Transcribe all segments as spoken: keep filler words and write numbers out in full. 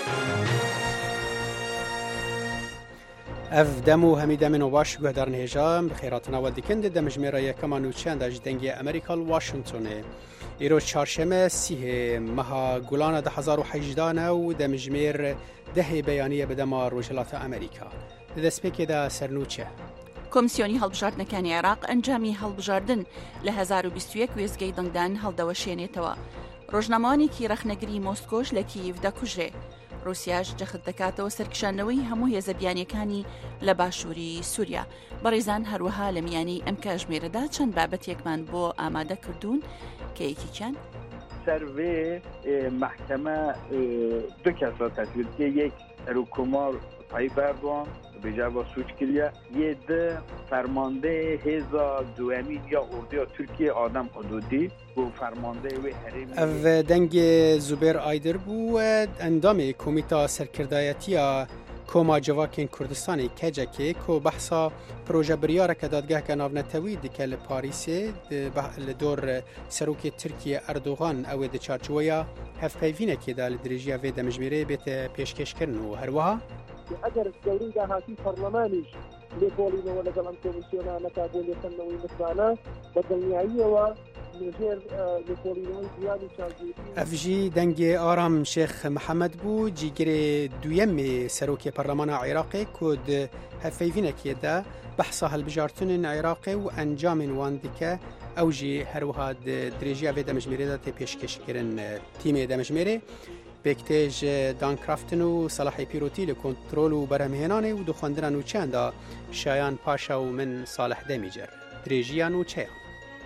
اف دمو همی دم نواش گهدار نهجام بخیراتنا و دیکند دم جمیره یکم نوچند از دنگی امریکا واشنطنه ایرو چهارشنبه سیه مها گلان ده هزار و هجده و دم جمیر ده بیانیه بدم روجلات امریکا دەستپێکی دا سەرنوچە. کۆمیسیۆنی هەڵبژاردنەکانی عێراق ئەنجامی هەڵبژاردن لە هەزار و بیست و یەک وێزگەی دەنگدان هەڵدەوەشێنێتەوە. ڕۆژنامەوانێکی ڕەخنەگری مۆسکۆش لە کییف دەکوژرێ. رووسیاش جەخت دەکاتەوە سەرکشاندنەوەی هەموو هێزە بیانیەکانی لە باشووری سووریا. بەڕێزان هەروەها لە میانەی ئەم کاتژمێرەدا چەند بابەتێکمان بۆ ئامادە کردوون کە یەکیان سروی محکمە دو کەس را تەسویل کرد، یک حکومت طیب اردوغان بیجا با سوچ کلیه یه ده فرمانده هزا دوامین یا اردو ترکیه آدم حدودی و فرمانده و حریم او دنگ زبیر آیدر بو اندام کمیتا سرکردایتی کوما جواکین کردستانی کجکی کو بحثا پروژه بریاره که دادگاه که ناونتوی دیکه لپاریسی لدور سروک ترکیه اردوغان او ده چارچویا هف پیوینه که دا لدریجیا و دمجمیره بیت پیشکش کرن و هروها اگر دوري داهاتي برلمانيش لبولينا ولا قلم كوميسيونا نتابولي خنوي مثلانا بدلنيعية و نجير لبولينا زيادة شاجيري افجي دنگي آرام شيخ محمد بو جيگري دويم سروكي برلمان عراقي كود هفيفينك يدا بحثا هالبجارتن عراقي و انجام واندكا اوجي هروها دريجيا في دمجميري دا تي پیشکش کرن تيمي دمجميري بکتیج دان کرافتن و صلاحی پیروتی لکنترول و برهمهنانه و دخواندن و چنده شایان پاشا و من صالح دمیجر دریجیان و چیان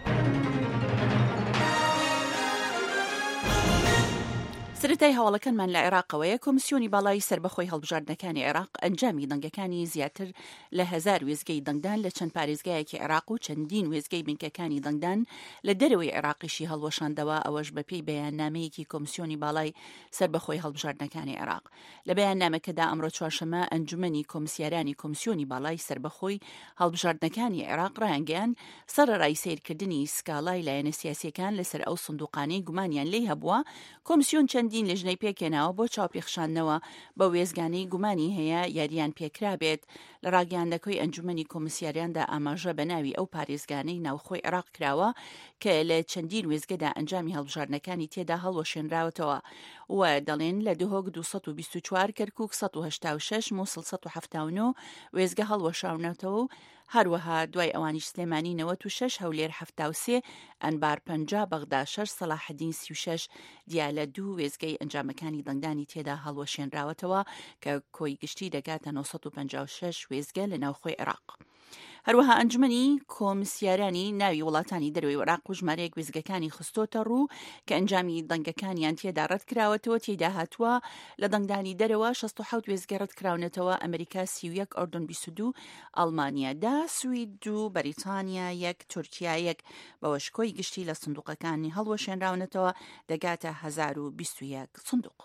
سرەتای هەواڵەکانمان لە عێراقەوەیە کۆمیسیۆنی باڵای سربەخۆی هەڵبژاردنەکانی عێراق ئەنجامی دەنگەکانی زیاتر لە هەزار وێزگەی دەنگدان لە چەند پارێزگایەکی عێراق و چەندین وێزگەی بنکەکانی دەنگدان لە دەرەوەی عێراقیشی هەڵوەشاندەوە ئەوەش بەپێی بەیاننامەیەکی کۆمیسیۆنی باڵای سربەخۆی هەڵبژاردنەکانی عێراق. لە بەیاننامەکەدا ئەمڕۆ چوارشەممە ئەنجومەنی کۆمسیارانی کۆمیسیۆنی باڵای سربەخۆی هەڵبژاردنەکانی عێراق ڕایانگەیان سەرەڕای سیرکردنی سکاڵای لایەنە سیاسیەکان لەسەر ئەو سندوقانەی گومانیان لێی هەبووە کۆمیسیۆن دین لەژنەی پێکێناوە بۆ چاوپێخشاندنەوە بە وێزگانەی گومانی هەیە یاریان پێکرا بێت لە ڕاگەاندەکەی ئەنجومەنی کۆمسیاریاندا ئاماژە بە ناوی ئەو پارێزگانەی ناوخۆی عێراق کراوە کە لە چەندین وێزگەدا ئەنجامی هەڵبژاردنەکانی تێدا هەڵوەشێنراوەتەوە و دەڵێن لە دهۆک دووسەد و بیست و چوار کەرکووک سەد و هەشتا و شەش مووسڵ سەد و هەفتا و نۆ وێزگە هەڵوەشاونەتەوە و هەروەها دوای ئەوانیش سلێمانی نەوەت و شەش هەولێر هەفتا و سێ ئەنبار پەنجا بەغدا شەش سەلاحەدین سی و شەش دیا لە دوو وێزگەی ئەنجامەکانی دەنگدانی تێدا هەڵوەشێنراوەتەوە کە کۆی گشتی دەگاتە نۆسەد و پەنجا و شەش وێزگە لە ناوخۆی عێراق. هەروەها ئەنجومەنی کۆمسیارانی ناوی وڵاتانی دەروی عێراق و ژمارەیەک وێزگەکانی خستۆتە ڕوو کە ئەنجامی دەنگەکانیان تێدا ڕەت کراوەتەوە تێدا هاتووە لە دەنگدانی دەرەوە شەست و حەوت وێزگە ڕەت کراونەتەوە ئەمریکا سی و یەک ئۆردن بیست و دوو ئەڵمانیا دا سوید و بەریتانیا یەک تورکیا یەک بەوەش کۆی گشتی لە سندوقەکانی هەڵوەشێنراونەتەوە دەگاتە هەزار و بیست و یەک سندوق.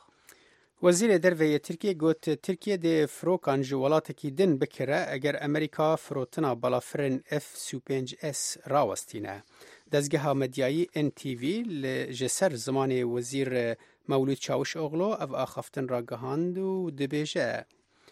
وزیر دروی ترکیه گوت ترکیه ده فروکان جوالاتکی دن بکره اگر امریکا فروتنا بالافرن اف سی و پنج اس راوستینه. دزگاه مدیایی ان تی وی لجسر زمان وزیر مولود چاوش اغلو اف آخفتن را گهاند و دبیجه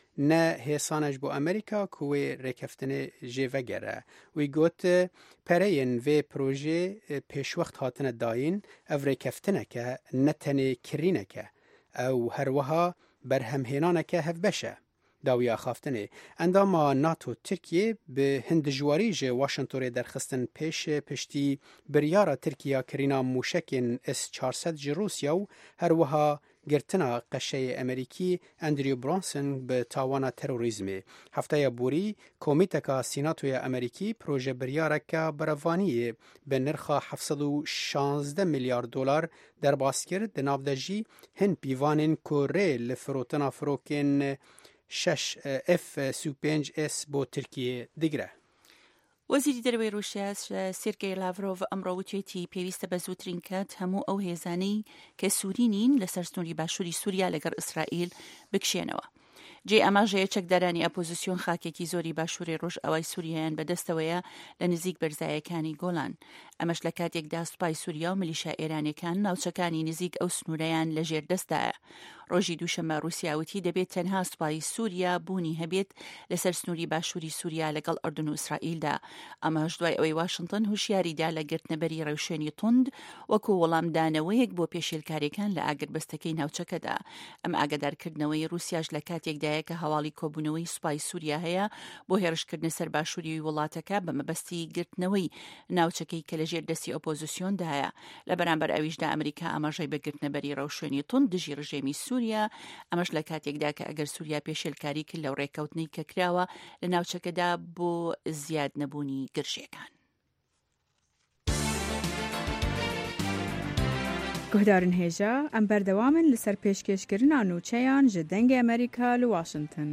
نه حسانش با امریکا کوی رکفتن جیوه گره. وی گوت پرین و پروژه پیشوقت هاتن داین اف رکفتنه که نتنه کرینه که او هروها برهمهنانه که هف بشه. داوی آخافتنه انداما ناتو ترکیه به هندجواری جه واشنطوری درخستن پیش پشتی بریارا ترکیه کرینا موشکین اس چهارصد جه روسیا و هروها گرتنا قشه امریکی اندریو برانسن به تاوانا تروریزمی. هفته بوری کمیتکا سیناتوی امریکی پروژه بریاره که بروانی به نرخ هفتصد و شانزده میلیارد دلار در باز کرد دنابدجی هن پیوانین کوره لفروتنا فروکین شش اف سی و پنج اس بۆ ترکیە دەگرە. وەزیری دەرەوەی ڕووسیا سێرگێی لاڤرۆڤ ئەمڕۆ وتوێتی پێویستە بە زووترین کات هەموو ئەو هێزانەی کە سووری نین لەسەر سنووری باشووری سووریا لەگەڵ ئیسرائیل بکشێنەوە. جێ ئەماژەیە چەکدارانی ئەپۆزیسیۆن خاکێکی زۆری باشووری ڕۆژ ئەوای سووریایان بەدەستەوەیە لە نزیک بەرزایەکانی گۆڵان. ئەمەش لە کاتێکدا سوپای سووریا و ملیشا ئێرانیەکان ناوچەکانی نزیک ئەو سنوورەیان لە ژێر دەستدایە. ڕۆژی دووشەمە رووسیاوتی دەبێت تەنها سوپای سووریا بوونی هەبێت لەسەر سنووری باشووری سووریا لەگەڵ ئەردن و ئیسرائیلدا. ئەمەش دوای ئەوەی واشنگتن هوشیاریدا لە گرتنەبەری ڕێوشێنی تند وەکو وەڵامدانەوەیەک بۆ پێشێلکاریەکان لە ئاگربەستەکەی ناوچەکەدا. ئەم ئاگادارکردنەوەی رووسیاش لە کاتێکدایە کە هەواڵی کۆبوونەوەی سوپای سووریا هەیە بۆ هێرشکردنە سەر باشووری وڵاتەکە بە مەبەستی گرتنەوەی ناوچەکەی کە لەژێر دەستی ئۆپۆزیسیۆندایە. لە بەرامبەر ئەویشدا ئەمریکا ئاماژەی بە گرتنەبەری ڕەوشێنی تند دژی ڕژێمی سووریا، ئەمەش لە کاتێکدا کە ئەگەر سووریا پێشێلکاری کرد لەو ڕێکەوتنەی کە کراوە لە ناوچەکەدا بۆ زیاد نەبوونی گرژیەکان. گوهدارن هێژە ئەم بەردەوامن لەسەر پێشکەشکردنا نووچەیان ji dengê ئەمریکا لە واشنگتن.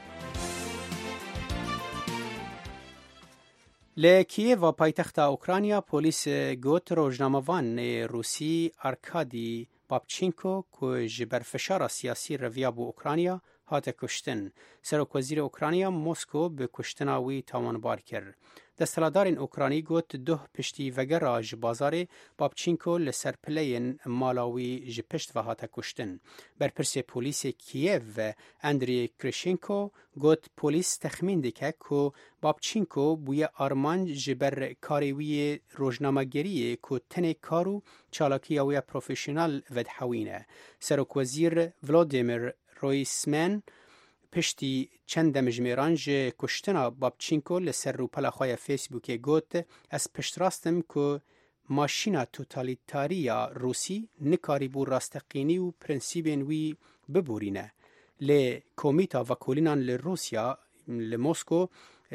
لە کیێڤا پایتەختە ئوکرانیا پۆلیس گوت ڕۆژنامەوانێ رووسی ئارکادی بابچینکۆ کو ji ber fişara siyasî reviya bû Ukrayna hate kuştin. Serokwezîrê Ukrayna Moskov bi kuştina wî tawanbar kir. Desthiladarên Ukranî got duh piştîvegera ji bazarê Babçînko li ser pileyên mala wî ji pişt ve hate kuştin. Berpirsê polîsê Kiev ve Andriy Krishenko got polîs texmîn dike ku Babçînko bûye armanc ji ber karê wî yê rojnamegeriyê ku tenê kar û çalakiya wê profesyonel vedhewîne. Serokwezîr Volodymyr Roysman piştî çend demijmêran ji kuştina Babçînko li ser rûpela xwe ya Facebookê got ez piştrastim ku maşîna totalîtariya Rûsî nikarîbû rasteqînî û prinsîbên wî biborîne. Lê Komîta Vekolînan li Rûsya li Moskov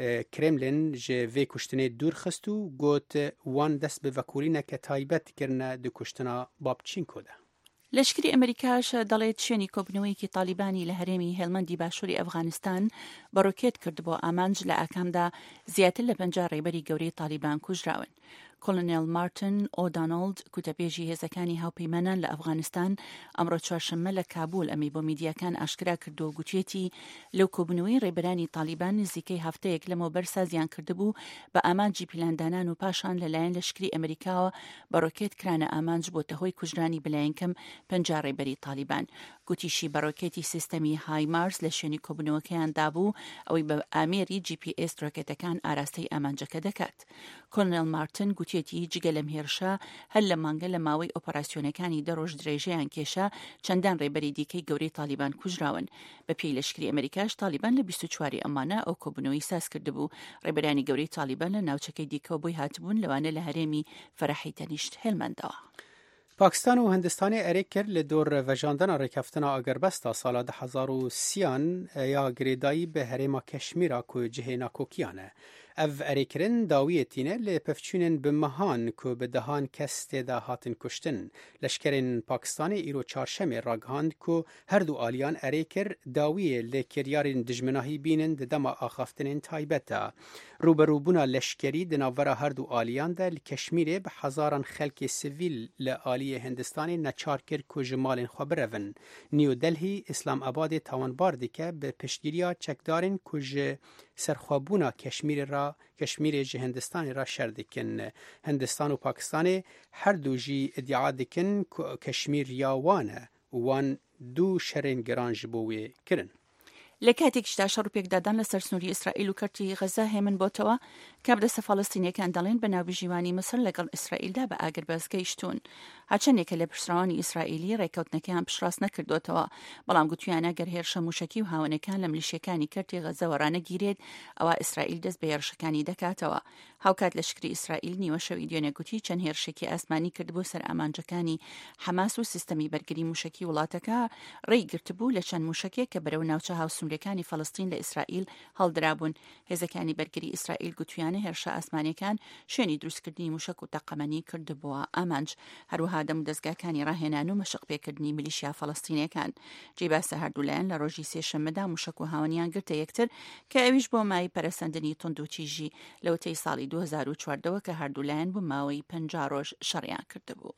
Kremlin ji vê kuştinê dûr xist û got wan dest bi vekolîneke taybet kirine di kuştina Babçînko de. لەشکری ئەمریکاش دەڵێت شوێنی کۆبنەوەیەکی تالیبانی لە هەرێمی هێڵمەندی باشووری ئەفغانستان بەڕۆکێت کرد بۆ ئامانج لە ئاکامدا زیاتر لە پەنجا ڕێبەری گەورەی تالیبان کوژراون. کۆلۆنێل مارتن ئۆدانۆڵد کوتەپێژی هێزەکانی هاوپەیمانان لە ئەفغانستان ئەمڕۆ چوارشەممە لە کابول ئەمی بۆ میدیاکان ئاشکرا کردو و گوتوێتی لەو کۆبنەوەی ڕێبەرانی تالیبان نزیکەی هەفتەیەک لەمەوە بەرسا زیان کردبوو بە ئامانجی پیلاندانان و پاشان لەلایەن لەشکری ئەمریکاوە بەڕۆکێت کرانە ئامانج بۆتە هۆی کوژرانی بەلایەنکەم پەنجا ڕێبەری تالیبان. گوتیشی بەڕۆکێتی سیستەمی های مارس لە شوێنی کۆبنەوەکەیان دابوو ئەوەی بە ئامێری جی پی ئێس ڕۆکێتەکان ئاراستەی ئامانجەکە دەکات. کۆلۆنێل مارتن گوتێتی جگە لەم هێرشە هەر لە مانگە لە ماوەی ئۆپەراسیۆنەکانی دەڕۆژ درێژەیان کێشە چەندان ڕێبەری دیکەی گەورەی تالیبان کوژراون. بە پێی لەشکری ئەمریکاش تالیبان لە بیست و چواری ئەمانە ئەو کۆبنەوەی ساز کردبوو. ڕێبەرانی گەورەی تالیبان لە ناوچەکەی دیکە بۆی هاتبوون لەوانە لە هەرێمی فەرەحی تەنیشت هێلمەندەوە. پاکستان و هندستانê erê kir li dor vejandina rêkeftina agerbesta sala di hezar û sîyan ya girêdayî bi herêma Keşmîra ku cihê nakokiyan e. Ev erêkirin dawiyê tîne lê pevçûnên bi mehan ku bi dehan kes têda hatin kuştin. Leşkerên Pakistanê îro çarşemê ragihand ku her du aliyan erê kir dawiyê lê kiryarên dijminahî bînin di dema axaftinên taybet e. Rûberûbûna leşkerî di navbera her du aliyan de li Keşmîrê bi hezaran xelkê sivîl li aliyê Hindistanê neçar kir ku ji malên xwe birevin. New Delhi İslamabadê tawanbar dike bi piştgiriya çekdarên ku ji serxwebûna Keşmîrê ra Keşmîrê ji Hindistanê ra şer dikin. Hindistan û Pakistanê her du jî iddia dikin ku Keşmîr ya wan e û wan du şerên giran ji bo wê kirin. لە کاتێکیشدا شەڕ و پێکدادان لە سەر سنووری ئیسرائیل و کەرتی غەزا هێمن بۆتەوە کە بەدەستە فەڵەستینیەکان دەڵێن بە ناوبژیوانی مسر لەگەڵ ئیسرائیلدا بە ئاگرباز گەیشتوون. هاچەندێکە لە پشتڕەوانی ئیسرائیلی ڕێکەوتنەکەیان پشتڕاست نەکردوتەوە، بەڵام گوتویانە گەر هێرشە موشکی و هاونەکان لە ملیشیەکانی کەرتی غەزەوە ڕانەگیرێت ئەوە ئیسرائیل دەست بە هێرشەکانی دەکاتەوە. هاوکات لەشکری ئیسرائیل نیوە شەوی دوێنێ گوتی چەند هێرشێکی ئاسمانی کردبوو سەر ئامانجەکانی حەماس و سیستەمی بەرگری موشکی وڵاتەکە ڕێی گرتبوو لە چەند موشکێک کە بەرەو ناوچە هاوسنوورەکانی فەڵەستین لە ئیسرائیل هەڵدرابوون. هێزەکانی بەرگری ئیسرائیل گوتویانە هێرشە ئاسمانیەکان شوێنی دروستکردنی موشک و تەقەمەنی کردبووە ئامانج. هەروەها دەم و دەستگاکانی ڕاهێنان و مەشق پێکردنی میلیشیا فەڵەستینیەکان. جێباسە هەردوولایەن لە ڕۆژی سێشەممەدا موشک و هاونیان گرتە یەکتر کە ئەویش بۆ مای پەرەسەندنی تند و چیژی لەوتەی ساڵی دوو هەزار و چواردەوە کە هەردوولایەن بۆ ماوەی پەنجا ڕۆژ شەڕیان کردبوو.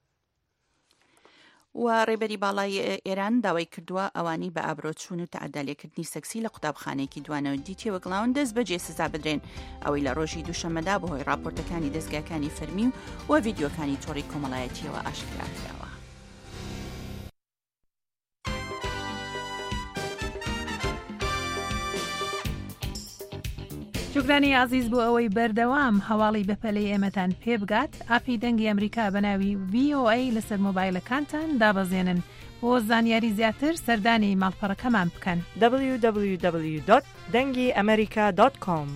و ڕێبەری باڵای ئێران داوای کردووە ئەوانی بە ئابرۆچوون و تەعەدالێکردنی سەکسی لە قوتابخانەیەکی دوانەوە دیتیەوە گڵاون دەست بەجێ سزا بدرێن. ئەوەی لە ڕۆژی دووشەممەدا بەهۆی راپۆرتەکانی دەستگاکانی فەرمی و و ڤیدیۆکانی تۆڕی کۆمەڵایەتیەوە ئاشکرا کراوە. شکرانی عزیز بو ئەوەی بەردەوام هەواڵی بەپەلەی ئێمەتان پێ بگات. ئاپی دەنگی ئەمریکا بە ناوی وی ئۆ ئەی لەسەر مۆبایلەکانتان دابەزێنن. بۆ زانیاری زیاتر سەردانی ماڵپەڕەکەمان بکەن. دبلیو دبلیو دبلیو دۆت دەنگی ئەمریکا دۆت کۆم.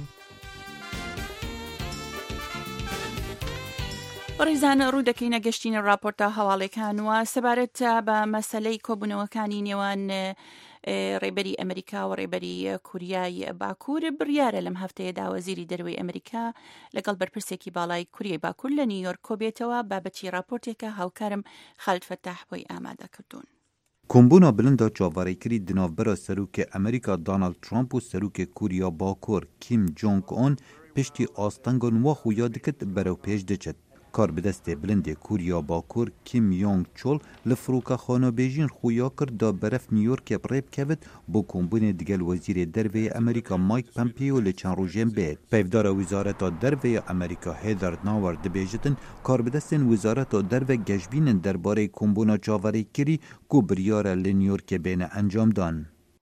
ڕیزان ڕوو دەکەینە گەشتینە راپۆرتە هەواڵەکانوە سەبارەت بە مەسەلەی کۆبوونەوەکانی نێوان ڕێبەری ئەمریکا و ڕێبەری کوریای باکوور بڕیارە لەم هەفتەیەدا وەزیری دەروێی ئەمریکا لەگەڵ بەرپرسێکی باڵای کوریای باکوور لە نیویۆرک کۆبێتەوە بابەتی راپۆرتێکە هاوکارم خالد فەتاح بۆی ئامادە کردوون. کۆمبوونا بلندا چاوەڕێکردی دناوبەرە سەرۆکێ ئەمریکا دۆناڵد ترامپ و سەرۆکێ کوریا باکوور کیم جۆنگ ئۆن پشتی ئاستەنگان وا خویا دکت بەرەو پێش دەچێت. کار بدەستێ بلندێ کوریا باکوور کیم یۆنگ چۆل لە فڕۆکە خانەبێژین خویا کرد دا بەرەف نیویۆرکێ بڕێ بکەوێت بۆ کۆمبوونێ دیگەل وەزیرێ دەرڤەیە ئەمریکا مایک پەمپیۆ لە چەند ڕۆژێن بێت. پەیڤدارە ویزارەتا دەرڤەیە ئەمریکا هێدەر ناوەر دەبێژتن کار بدەستێن ویزارەتا دەرڤە گەشبینن دەربارەی کۆمبوونا چاوەڕێکردی کو بریارە لە نیویۆرکێ بێنە ئەنجامدان.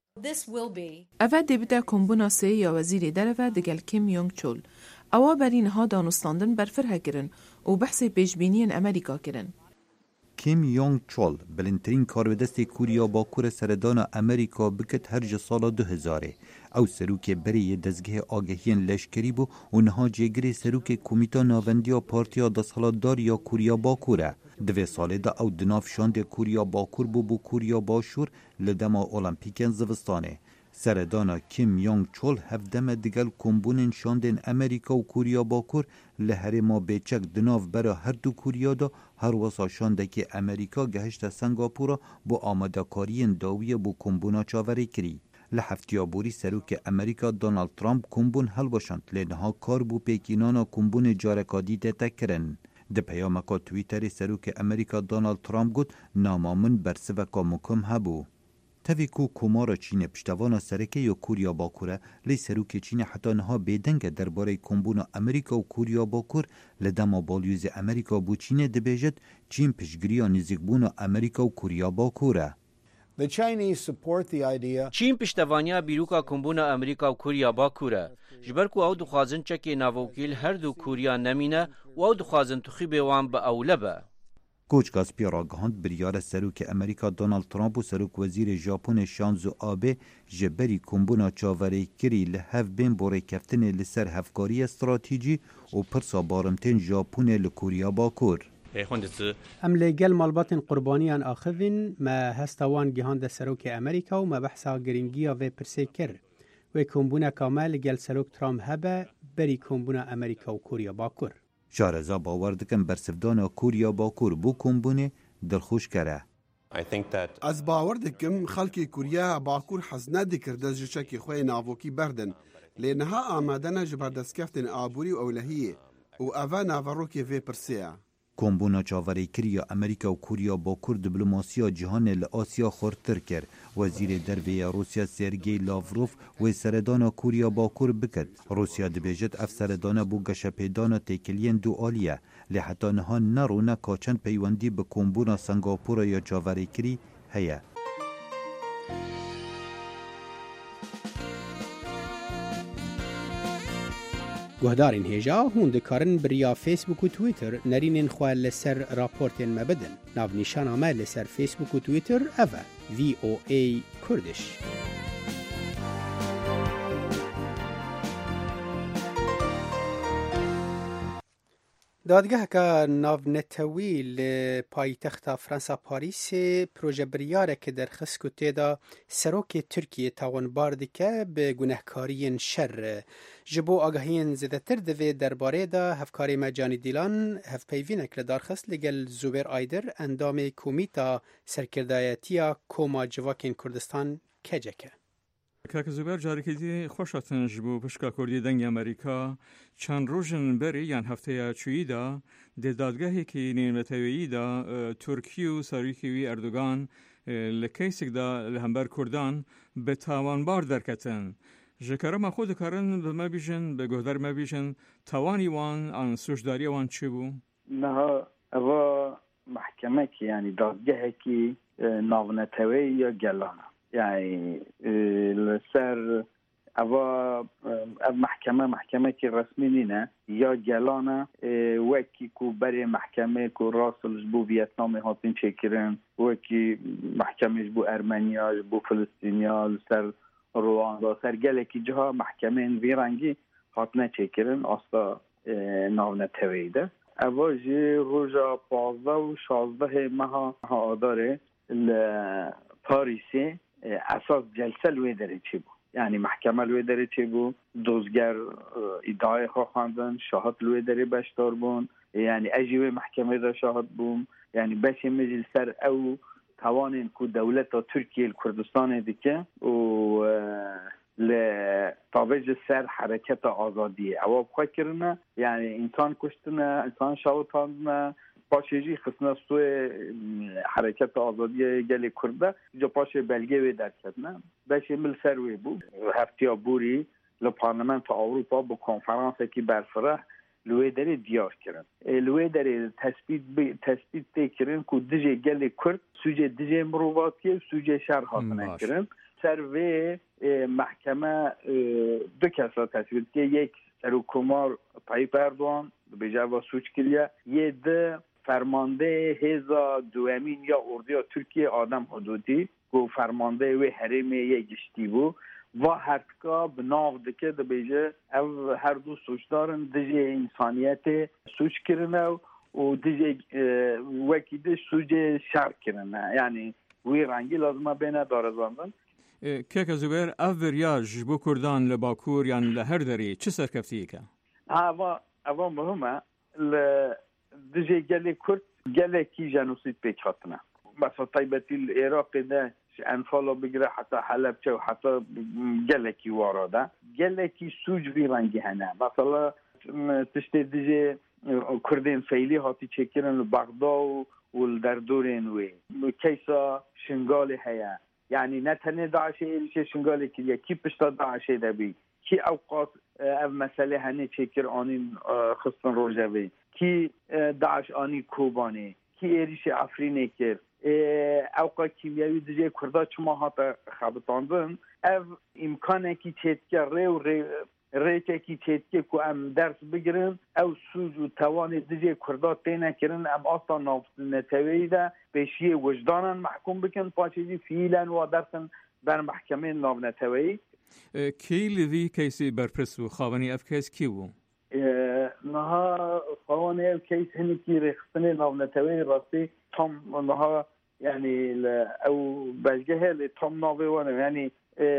ئەڤە دێبدە کۆمبوونا سێ یا وەزیرێ دەرەڤە دیگەل کیم یۆنگ چۆل. ئەوە بەرینەها دانوستاندن بەرفر هەکردن و بەحسێ پێشبینیên ئەمریکا کردن. کیم یۆنگ چۆل بلندترین کاربدەستی کوریا باکوورە سەردانا ئەمریکا بکت هەر ji ساڵا du hezarê. Ew serokê berê dezgehê agehiyên leşkerî bû û niha jêgirê serokê Komîta Navendiya Partiya Desthilatdar ya Kurya Bakur e. Di vê salê de ew di nav şandê Kurya Bakur bû bû Kurya Başûr li dema Olimpîkên zivistanê. Seredana Kim Yong Chol hevdeme digel kombûnên şandên Amerîka û Kurya Bakur li herêma bêçek di nav bera her du Kurya da her wesa şandekê Amerîka gehişte Singapûra bû amadekariyên dawiyê bû kombûna çaverêkirî. Li heftiya borî serokê Amerîka Donald Trump kombûn helweşand lê niha kar bû pêkînana kombûnê careka dîtê te kirin. Di peyameka Twitterê serokê Amerîka Donald Trump got nama min bersiveka mukim hebû. Tevî ku komara Çînê piştevana serekê ya Kurya Bakur e, lê serokê Çînê heta niha bêdeng e derbarê kombûna Amerîka û Kurya Bakur li dema balyozê Amerîka bû Çînê dibêjit Çîn piştgiriya nêzîkbûna Amerîka û Kurya Bakur e. چین پشتوانیا بیروکا کمبونا امریکا و کوریا باکوره. جبر کو او دخوازن چکی ناوکیل هر دو کوریا نمینه و او دخوازن تخیب وان به اولبه. کوچ گاسپیا گهاند بریار سروک امریکا دونالد ترامپ و سروک وزیر ژاپن شانزو آبه جبری کمبونا چاورێکirî li hev bên borêkeftinê li ser hevkarî stratîjî û pirsa baremtên Japonê li Kurya Bakur. ام لگل مالباتن قربانیان آخوین ما هستوان گهاند سروک امریکا و ما بحثا گرینگیا و پرسه کر و کمبونا کامل گل سروک ترام هبه بری کمبونا امریکا و کوریا باکور. شارزا باور دکن برسفدانا کوریا باکور بو کمبونه دلخوش کره. از باور دکم خلکی کوریا باکور حزنه دکر دزجشکی خوی ناوکی بردن لینها آمدنه جبر دستکفتن آبوری و اولهیه و اوه ناوروکی وی پرسیه. کۆمبوونا چاوەڕێکریە ئەمریکا و کوریا باکوور دیبلۆماسییا جیهانê li Asya xortir kir. Wezîrê dervêya Rûsya Sergey Lavrov wê seredana Kurya Bakur bikir. Rûsya dibêjit ev seredana bû geşepêdana têkiliyên dualî ye. Lê heta niha nerûne ka çend peywendî bi kombûna Singapûra ya çaverêkirî heye. گهدارین هێژا هون دikarin biriya Facebook û Twitter nerînên xwe li ser raportên me bidin. Navnîşana me li ser Facebook û Twitter ev e V O A Kurdish. دادگهکە ناونەتەوی li paytexta Fransa Parîsê projebiryareke derxist ku têda serokê Tirkiyê tawanbar dike bi gunehkariyên şer. Ji bo agahiyên zêdetir divê derbarê de hevkarê me Canî Dîlan hevpeyvînek li darxist li gel Zûbêr Aydir endamê Komîta Serkirdayetiya Koma Civakên Kurdistan keceke. کاکە زوبەر جارێکی خۆشاتن ji بۆ پشکا کوردی دەنگی ئەمریکا چەند ڕۆژن بەری یان هەفتەیە چوویدا دێدادگەهێکی نێمەتەوەییدا تورکی و سەرۆکیوی ئەردوگان لە کەیسێکدا لە هەمبەر کوردان بە تاوانبار دەرکەتن. ji kerema xwe dikarin bi me bîjin bi guhdar me bîjin tawanî wan an sûcdarîya wan çi bû? Niha eva mehkemekî yanî dadgehekî navneteweyî ya gelana. Yani li ser اوا محکمه محکمه که رسمی نینه یا گلانه وکی کو بری محکمه کو راسلش بو ویتنام هاتین چکرن وکی محکمهش بو ارمنیا بو فلسطینیا سر رواندا سر گلکی جها محکمه این ویرنگی هاتنه چکرن اصلا ناونه تویده اوا جی روژا پازده و شازده ماه آداره پاریسی اساس جلسه لوی داره چی بود یعنی محکمه لوی داره چی بود دوزگر ادعای خواهندن شاهد لوی داره بشتار بون یعنی اجیوه محکمه دا شاهد بون یعنی بشه مجل سر او توانین که دولت ترکیه کردستان دیگه و لطابج سر حرکت آزادیه او بخواه کرنه یعنی انسان کشتنه انسان شاوتاندنه پاشیجی خصنا سوی حرکت آزادی گل کرده جا پاش بلگه وی در کردنه بشه مل سروی بود هفتیا بوری لپارلمنت اروپا با کنفرانس که برفره لوی داره دیار کرن لوی داره تثبیت تثبیت تکرن که دیجه گل کرد سوجه دیجه مروباتیه سوجه شهر حاصله کرن سروی محکمه دو کس را تثبیت که یک سروکمار طایب اردوان به جواب سوچ کلیه یه ده فرمانده هزا دوامین یا اردیا ترکیه آدم حدودی که فرمانده و حرم یک گشتی بود و هرکا بناو دکه ده بیجه او هر دو سوچ دارن دیجه انسانیت سوچ کرنه و دیجه وکی ده سوچ شر کرنه یعنی وی رنگی لازمه بینه دارزاندن که زبیر او ریاج بو کردان لباکور یعنی لهر داری چه سرکفتیه که؟ اوا اوا مهمه ل دیجه گلی کرد گلی کی جنوسید پیکاتنه مثلا طیبتی العراق ده انفالا بگیره حتی حلب چه و حتی گلی کی واراده گلی کی سوج بی رنگی هنه مثلا تشتی دیجه کردین فیلی هاتی چکرن بغدا و والدردورین وی کیسا شنگال هیا یعنی نه تنه داعش ایریشه شنگال کلیه کی پشتا داعش دبی کی اوقات او مسئله هنه چکر آنین خستن روژوی کی داعش آنی کوبانی کی ایریش افرینه کرد اوقات کیمیاوی دیجه کرده چما هاتا خبتاندن او امکانه کی چیتکر ری و ری ریچه کی چیتکه که ام درس بگیرن او سوز و توان دیجه کرده تینه کرن ام اصلا نافتن تاویی ده پیشی وجدانن محکوم بکن پاچه فیلن و درسن بر محکمه نافتن تاویی کی لذی کیسی برپرس و خوابانی اف کیس کی بو؟ نها خوابانی اف کیس هنی کی رخصنی نافتن تاویی راستی تام نها یعنی او بجگه لی تام ناویوانه یعنی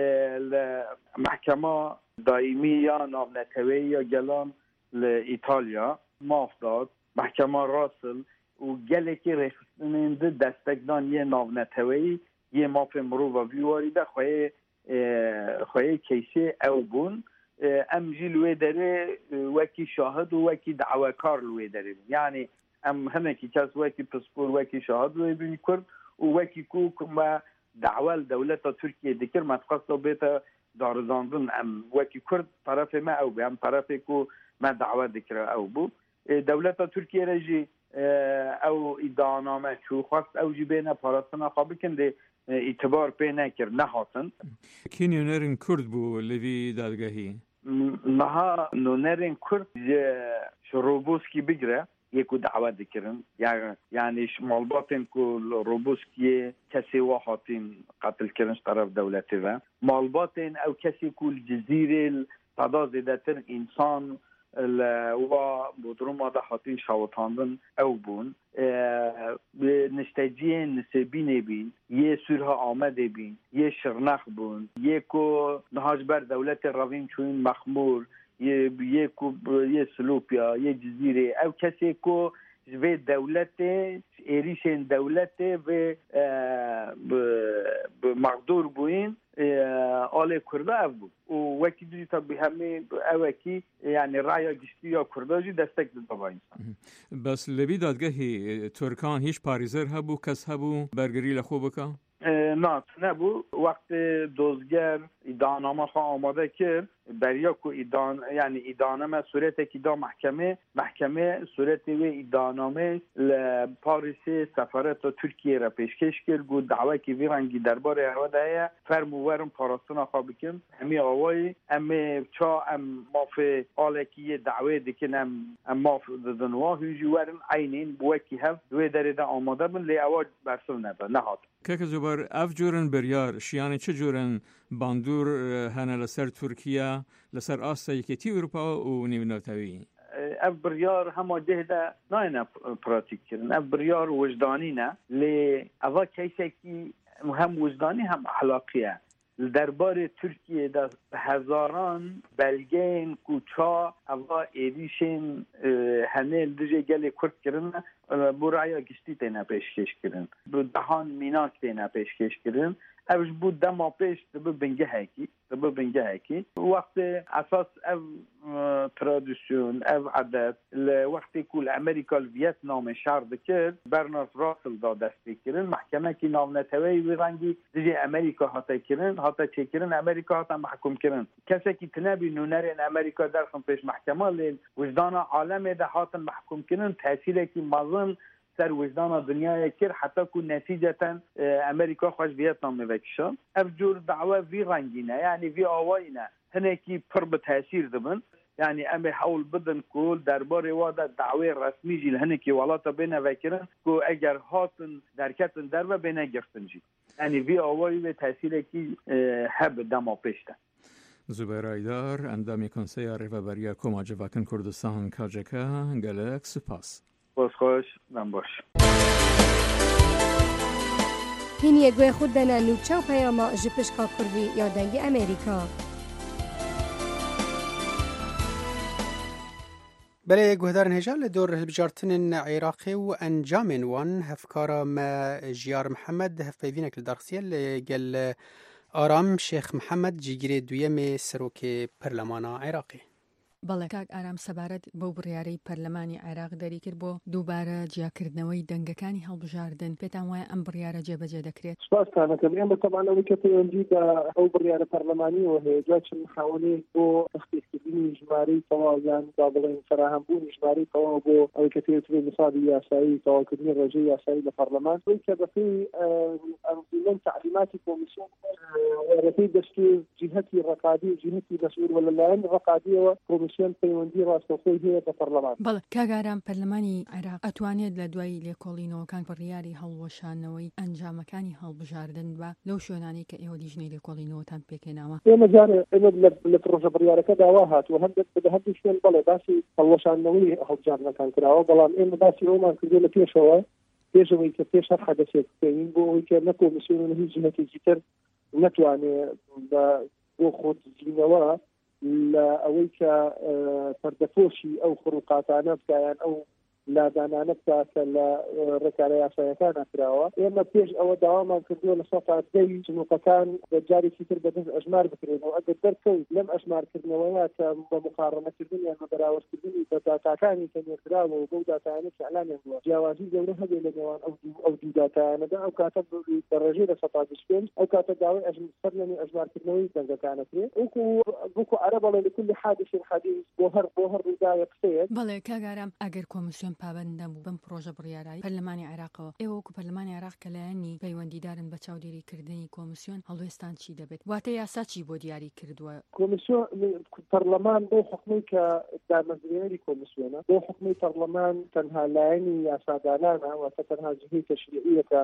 المحکمه دائمی یا ناونتوی یا گلان لإیطالیا ماف داد محکمه راسل و گله که رخصننده دستگدان یه ناونتوی یه ماف مرو و ویواری ده خواهی خواهی کیسه او بون ام جی لوی داره وکی شاهد و وکی دعوکار لوی داره یعنی ام همه که کس وکی پسپور وکی شاهد لوی بینی کرد و وکی کو کما دعوال دولت ترکیه دکر متقصد بیتا دارزاندن ام وکی کرد طرف ما او بی ام طرف کو ما دعوه دکر او بو دولت ترکیه رجی او ادانامه چو خواست او جی بینه پاراستنا خوابی کنده اعتبار پی نکر نهاتن کی نونرین کرد بو لوی دادگاهی؟ نها نونرین کرد شروبوسکی بگره یکو دعوت دکرن یعنی مالباتن کو روبوسکی کسی واحاتین قتل کرنش طرف دولتی و مالباتن او کسی کو الجزیره تعداد زیادتر انسان و بودروم آده حاتین شاوتاندن او بون نشتجی نسبی نبین یه سورها آمده بین یه شرنخ بون یکو نهاج بر دولت روین چون مخمور یه یه کو یه سلوپیا یه جزیره او کسی کو و دولت ایریشن دولت و مقدور بوین آل کرده او بود و وکی دوی تا به همه اوکی یعنی رای گشتی یا کرده جی دستک داده با انسان بس لبی دادگاهی ترکان هیچ پاریزر هبو کس هبو برگری لخو بکا؟ نه نبو وقت دوزگر ادانامه خواه آماده کرد بریا کو ایدان یعنی ایدانه صورت کی دا محکمه محکمه صورت و ایدانامه پاریس سفارت ترکیه را پیشکش کرد گو دعوی کی ویرانگی درباره هواده فرموورم پاراستنا خوابکم همی آوای امی چا ام مافی آلکی دعوی دکن ام ام ماف دنوا هنجی ورن عینین بوکی هف دوی داره دا آماده بن لی اواج برسل نبا نهاد که زبر اف جورن بریار شیانه چه جورن باندور هنه لسر ترکیه لسر آستا یکیتی اروپا و نیونوتاوی اف بریار همه جهده ناینا پراتیک کرن اف بریار وجدانی نه لی اوا کیسه کی هم وجدانی هم اخلاقیه درباره ترکیه در هزاران بلگین کوچا اوا ایریشن هنه لجه گل کرد کرن برای گشتی تینا پیشکش کرن دهان میناک تینا پیشکش کرن اوش بود دما پیش دبو بنگه هکی دبو بنگه هکی وقت اساس او ترادیسیون او عادت وقتی کل امریکا ویتنام شرد کرد برنارد راسل دا دستی کرن محکمه کی نام نتوی ویرانگی دیگه امریکا هاتا کرن هاتا چه کرن امریکا هاتا محکوم کرن کسی کی تنبی نونر امریکا درخم پیش محکمه لین وجدان عالم ده هاتا محکوم کرن تاثیر کی مازن سر وجدان دنیا کر حتی که نتیجتا امریکا خوش ویتنام میوکشن افجور دعوه وی رنگینه یعنی وی آوائینه هنه کی پر به تاثیر دبن یعنی امی حول بدن کل درباره واده دعوه رسمی جیل هنه کی ولاتا بینه وکرن که اگر هاتن درکتن در و بینه گرفتن جی یعنی وی آوائی به تاثیر کی هب دما پیشتن زبیر ایدار اندامی کنسی ریوبریا کما جواکن کردستان کاجکا گلک سپاس باز خوش دم باش هینیه گوی خود دنا نوچه و پیاما جپشکا کردی یا دنگ امریکا بله گهدارن هجال دور هلبجارتن عراقی و انجام وان هفکارا ما جیار محمد هف پیوینک لدارخسیه لگل آرام شیخ محمد جیگیری دویم سروک پرلمانا عراقی بەڵێ کاک ئارام سەبارەت بۆ بڕیارەی پەرلەمانی عێراق دەری کرد بۆ دووبارە جیاکردنەوەی دەنگەکانی هەڵبژاردن پێتان وایە ئەم بڕیارە جێبەجێ دەکرێت سپاسکانەکەم ئێمە تەمانەوەی کە پەیوەندیدا ئەو بڕیارە پەرلەمانیەوە هەیە جا چەند محاولەیەک بۆ تەختیکردنی ژمارەی تەواویان با بڵێن فراهەمبوونی ژمارەی تەواو بۆ ئەوەی کە پێوترێت نسابی یاسایی تەواوکردنی ڕێژەی یاسایی لە پەرلەمان وەی کە بەپێی ئەنزیلەن تعلیماتی کۆمیسیۆن وەرەکەی دەستور جیهەتی ڕەقابی و جیهەتی مەسئول وەلایەن ڕەقابیەوە کۆمیسیۆن پەیوەندی ڕاستەوخۆی هەیە بە پەرلەمان. بەڵێ کاگارام پەرلەمانی عێراق ئەتوانێت لە دوای لێکۆڵینەوەکان بڕیاری هەڵوەشانەوەی ئەنجامەکانی هەڵبژاردن بە لەو شوێنانەی کە ئێوە لیژنەی لێکۆڵینەوەتان پێکێناوە. ئێمە جارێ ئێمە لە پرۆژە بڕیارەکە داوا هاتووە هەندێک بە هەندێک شوێن بەڵێ باسی هەڵوەشاندنەوەی هەڵبژاردنەکان کراوە بەڵام ئێمە باسی ئەومان کردو لە پێشەوە پێشەوەی کە پێش هەر حەدەسێک بکەین بۆ ئەوەی کە نە کۆمیسیۆن هیچ جنەتێکی تر نەتوانێت بۆ خۆتزیینەوە لە ئەوەی کە پەردەپۆشی ئەو خروقاتانە بکایان ئەو لادانانە بکە کە لە ڕێکارە یاساییەکان نکراوە. ئێمە پێش ئەوە داوامان کردووە لە سەتا دەی چنووقەکان جارێکی تر بەدەست ئەژمار بکرێنەوە ئەگەر دەرکەوت لەم ئەژمارکردنەوەیە کە بە مقارنەکردن یان بە بەراوردکردنی بە داتاکانی کە نێردراوە و بەو داتایانە کە ئەعلانیان بووە جیاوازی گەورە هەبێ لە نێوان ئەو دوو داتایانەدا ئەو کاتە بە ڕێژەی لە سەتا بیست و پێنج ئەو کاتە داوای ئەژمارکردنی ئەژمارکردنەوەی دەنگەکانەکرێت وەکو وەکو عەرە بەڵێ لكل حادث حديث بۆ هەر بۆ هەر ڕووداوێک قسەیەک. بەڵێ کاگارام ئەگەر کۆمیسیۆن پابەندە بوو بەم پرۆژە بڕیارایی پەرلەمانی عێراقەوە ئێوە وەکو پەرلەمانی عێراق کە لایەنی پەیوەندیدارن بە چاودێریکردنی کۆمیسیۆن هەڵوێستان چی دەبێت واتە یاسا چی بۆ دیاری کردووە؟ کۆمیسیۆن پەرلەمان بۆ حکومەی کە دامەزرێنەری کۆمیسیۆنە بۆ حکومەی پەرلەمان تەنها لایەنی یاسادانانە واتە تەنها جهەی تەشریعیە کە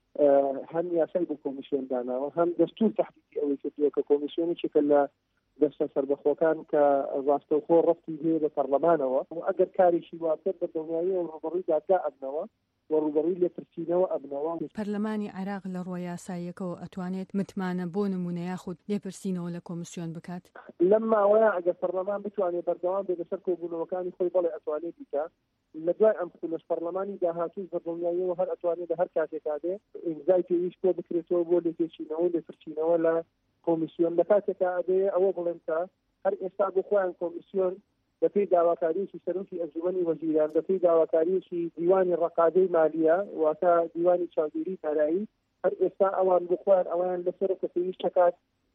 هەم یاسای بۆ کۆمیسیۆن داناوە هەم دەستور تەحقیقی ئەوەی کردووە کە کۆمیسیۆنێکی کە لە دەستە سەربەخۆکان کە ڕاستەوخۆ ڕەفتی هەیە لە پەرلەمانەوە و ئەگەر کارێکی واتر بە دڵنیایی و ڕوبەڕووی دادگا ئەبنەوە و ڕوبەڕووی لێپرسینەوە ئەبنەوە. پەرلەمانی عێراق لە ڕۆی یاساییەکەوە ئەتوانێت متمانە بۆ نمونە یاخود لێپرسینەوە لە کۆمیسیۆن بکات. لەم ماوەیە ئەگەر پەرلەمان بتوانێت بەردەوام بێت لەسەر کۆبوونەوەکانی خۆی بەڵێ ئەتوانێت بکات لە دوای ئەم خولەش پەرلەمانی داهاتوو بە دڵنیاییەوە هەر ئەتوانێت لە هەر کاتێکا دێ ئیمزای پێویست بۆ بکرێتەوە بۆ لێتێچینەوە و لێپرسینەوە لە کۆمیسیۆن لە کاتێکا ئەبێ ئەوە بڵێن کە هەر ئێستا بۆ خۆیان کۆمیسیۆن بەپێی داواکاریەکی سەرۆکی ئەنجومەنی وەزیران بەپێی داواکاریەکی دیوانی ڕەقابەی مالیە واتە دیوانی چاودێری تارایی هەر ئێستا ئەوان بۆ خۆیان ئەویان لەسەر کە پێویست دەکات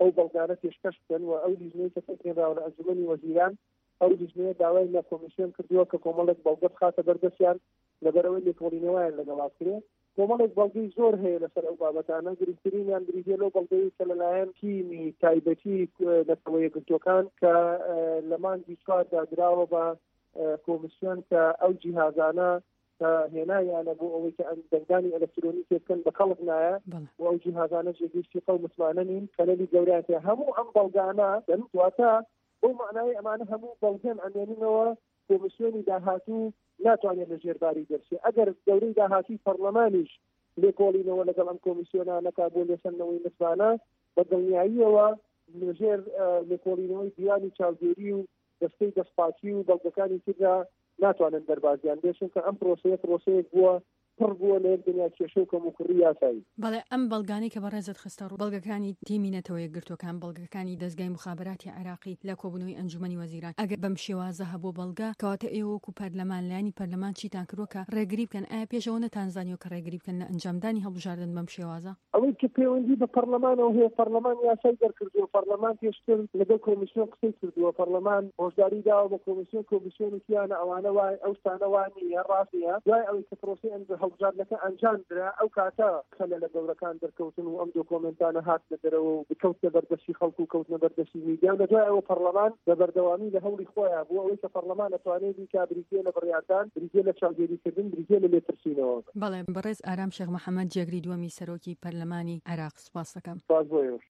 ئەو بەڵگانە پێشکەش بکەن و ئەو لیژنەی کە تێکرێنراوە لە ئەنجومەنی وەزیران ئەو لیژنەیە داوای لە کۆمیسیۆن کردووە کە کۆمەڵێک بەڵگە بخاتە بەردەستیان لەبەرەوەی لێکۆڵینەوەیان لەگەڵا کرێ کۆمەڵێک بەڵگەی زۆر هەیە لەسەر ئەو بابەتانە گرنگترینیان بریتێ لەو بەڵگەی کە لەلایەن تیمی تایبەتی نەتەوەیە گرتوەکان کە لە مانگی چوار داگراوە بە کۆمیسیۆن کە ئەو جیهازانە کە هێنایانە بۆ ئەوەی کە دەنگانی ئەلکترۆنیکی بکەن بە خەڵک نایە و ئەو جیهازانە جێگەی قەو متمانە نین کەلەلی گەورەیان تێ هەموو ئەم بەڵگانە دەنواتە بۆ معنای ئەمانە هەموو بەڵگەن ئەمێنینەوە کۆمیسیۆنی داهاتوو ناتوانێت لە ژێرباری دەرچێت ئەگەر گەورەی داهاتی پەرلەمانیش لێکۆڵینەوە لەگەڵ ئەم کۆمیسیۆنانەکە بۆ لێسەندنەوەی متمانە بە دڵنیاییەوە لەژێر لێکۆڵینەوەی دیوانی چاودێری و دەستەی دەستپاکی و بەڵگەکانی تردا ناتوانن دەربازیان بێشن کە ئەم پرۆسەیە پرۆسەیەک بووە پڕ بووە لە دنیا کێشە و کەموکڕی یاسایی بەڵێ ئەم بەڵگانی کە بەڕێزت خستە ڕوو بەڵگەکانی تیمی نەتەوەیە گرتوەکان بەڵگەکانی دەستگای مخابراتی عێراقی لە کۆبوونەوەی ئەنجومەنی وەزیران ئەگەر بەم شێوازە هەبوو بەڵگە کەواتە ئێوەکو پەرلەمان لایانی پەرلەمان چیتان کردووە کە ڕێگری بکەن ئایا پێشەوە نەتانزانیوە کە ڕێگری بکەن لە ئەنجامدانی هەڵبژاردن بەم شێوازە ئەوەی کە پەیوەندی بە پەرلەمانەوە هەیە پەرلەمان یاسای دەرکردووە پەرلەمان پێشتر لەگەڵ کۆمیسیۆن قسەی کردووە پەرلەمان هۆشداری داوە بە کۆمیسیۆن کۆمیسیۆنێکیانە ئەوانە وای ئەو شتانە وای نیە ڕاستیە دوای ئەوەی کە پرۆسەی هەڵبژاردنەکە ئەنجامدرا ئەو کاتە خەلە لە گەورەکان دەرکەوتن و ئەم دۆکۆمنتانە هاتنە دەرەوە و بکەوتنە بەردەستی خەڵکو و کەوتنە بەردەستی میدیان لە دوای ئەوە پەرلەمان بە بەردەوامی لە هەوڵی خۆیان بوو ئەوەی کە پەرلەمان ئەتوانێت بیکا بریتێ لە بڕیاردان بریتێ لە چاودێریکردن بریتێ لە لێترسینەوە. بەڵێ بەڕێز ئارام شێخ محەممەد جێگری دووەمی سەرۆکی پەرلەمانی عێراق سوپاس دەکەم. سپاس بۆ ئێوە.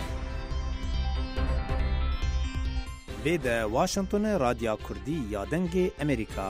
لێدە واشنگتن رادیۆ کوردی یا دەنگی ئەمریکا.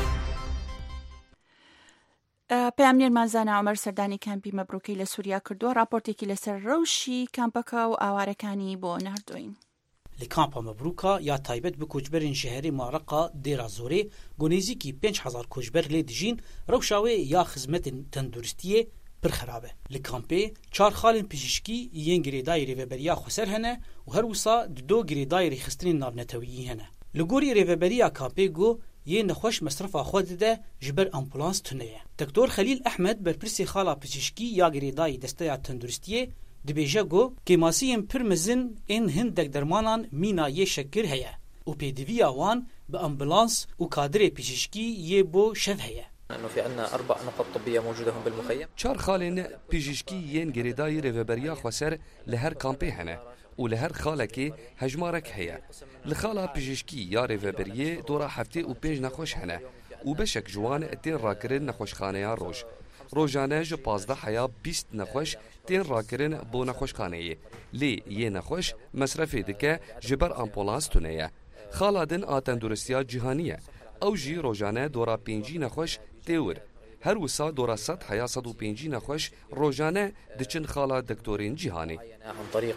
پامنێر مازانە عمەر سەردانی کەمپی مەبرووکەی لە سووریا کردووە راپۆرتێکی لەسەر ڕەوشی کامپەکە و ئاوارەکانی بۆ نردوین. لە کامپا مەبرووکە یا تایبەت بە کوچبەرین شەهری مارەقا دێرا زۆرێ گۆنێزیکی پێنج هەزار کوچبەر لێ دژین ڕەوشاوێ یا خزمەتن تەندروستیە پر خراپە. لە کامپێ چار خاڵین پزیشکی یەن گرێدای رێڤەبەریا خوسەر هەنە و هەر وسا دو گرێدای ڕێخستنی ناونەتەویی هەنە. لە گۆری رێڤەبەریا کامپێ گۆ یê nexweş mesrefa xwe dide ji ber ambulans tune ye. Doktor Xelîl Ehmed berpirsê xala pizîşkî ya girêdayî desteya tenduristiyê dibêje got kêmasiyên pir mezin ên hindek dermanan mîna yê şekir heye û pêdiviya wan bi ambulans û kadrê pizîşkî yê bo şev heye. انه في عندنا اربع نقط طبيه موجوده هون بالمخيم. چار خالên pizîşkî yên girêdayî rêveberiya xweser li her kampê hene û li her xalekê hejmarek heye. Li xala pizîşkî ya rêveberiyê dora heftê û pênc nexweş hene û beşek ji wan tên rakirin nexweşxaneya roj. Rojane ji pazdeh heya bîst nexweş tên rakirin bo nexweşxaneyê. Lê yê nexweş mesrefê dike ji ber ambulans tune ye. Xala din a tenduristiya cîhanî ye. Ew jî rojane dora pêncî nexweş tê wir. Her wisa dora sed heya sed û pêncî nexweş rojane diçin xala doktorên cîhanî. عن طريق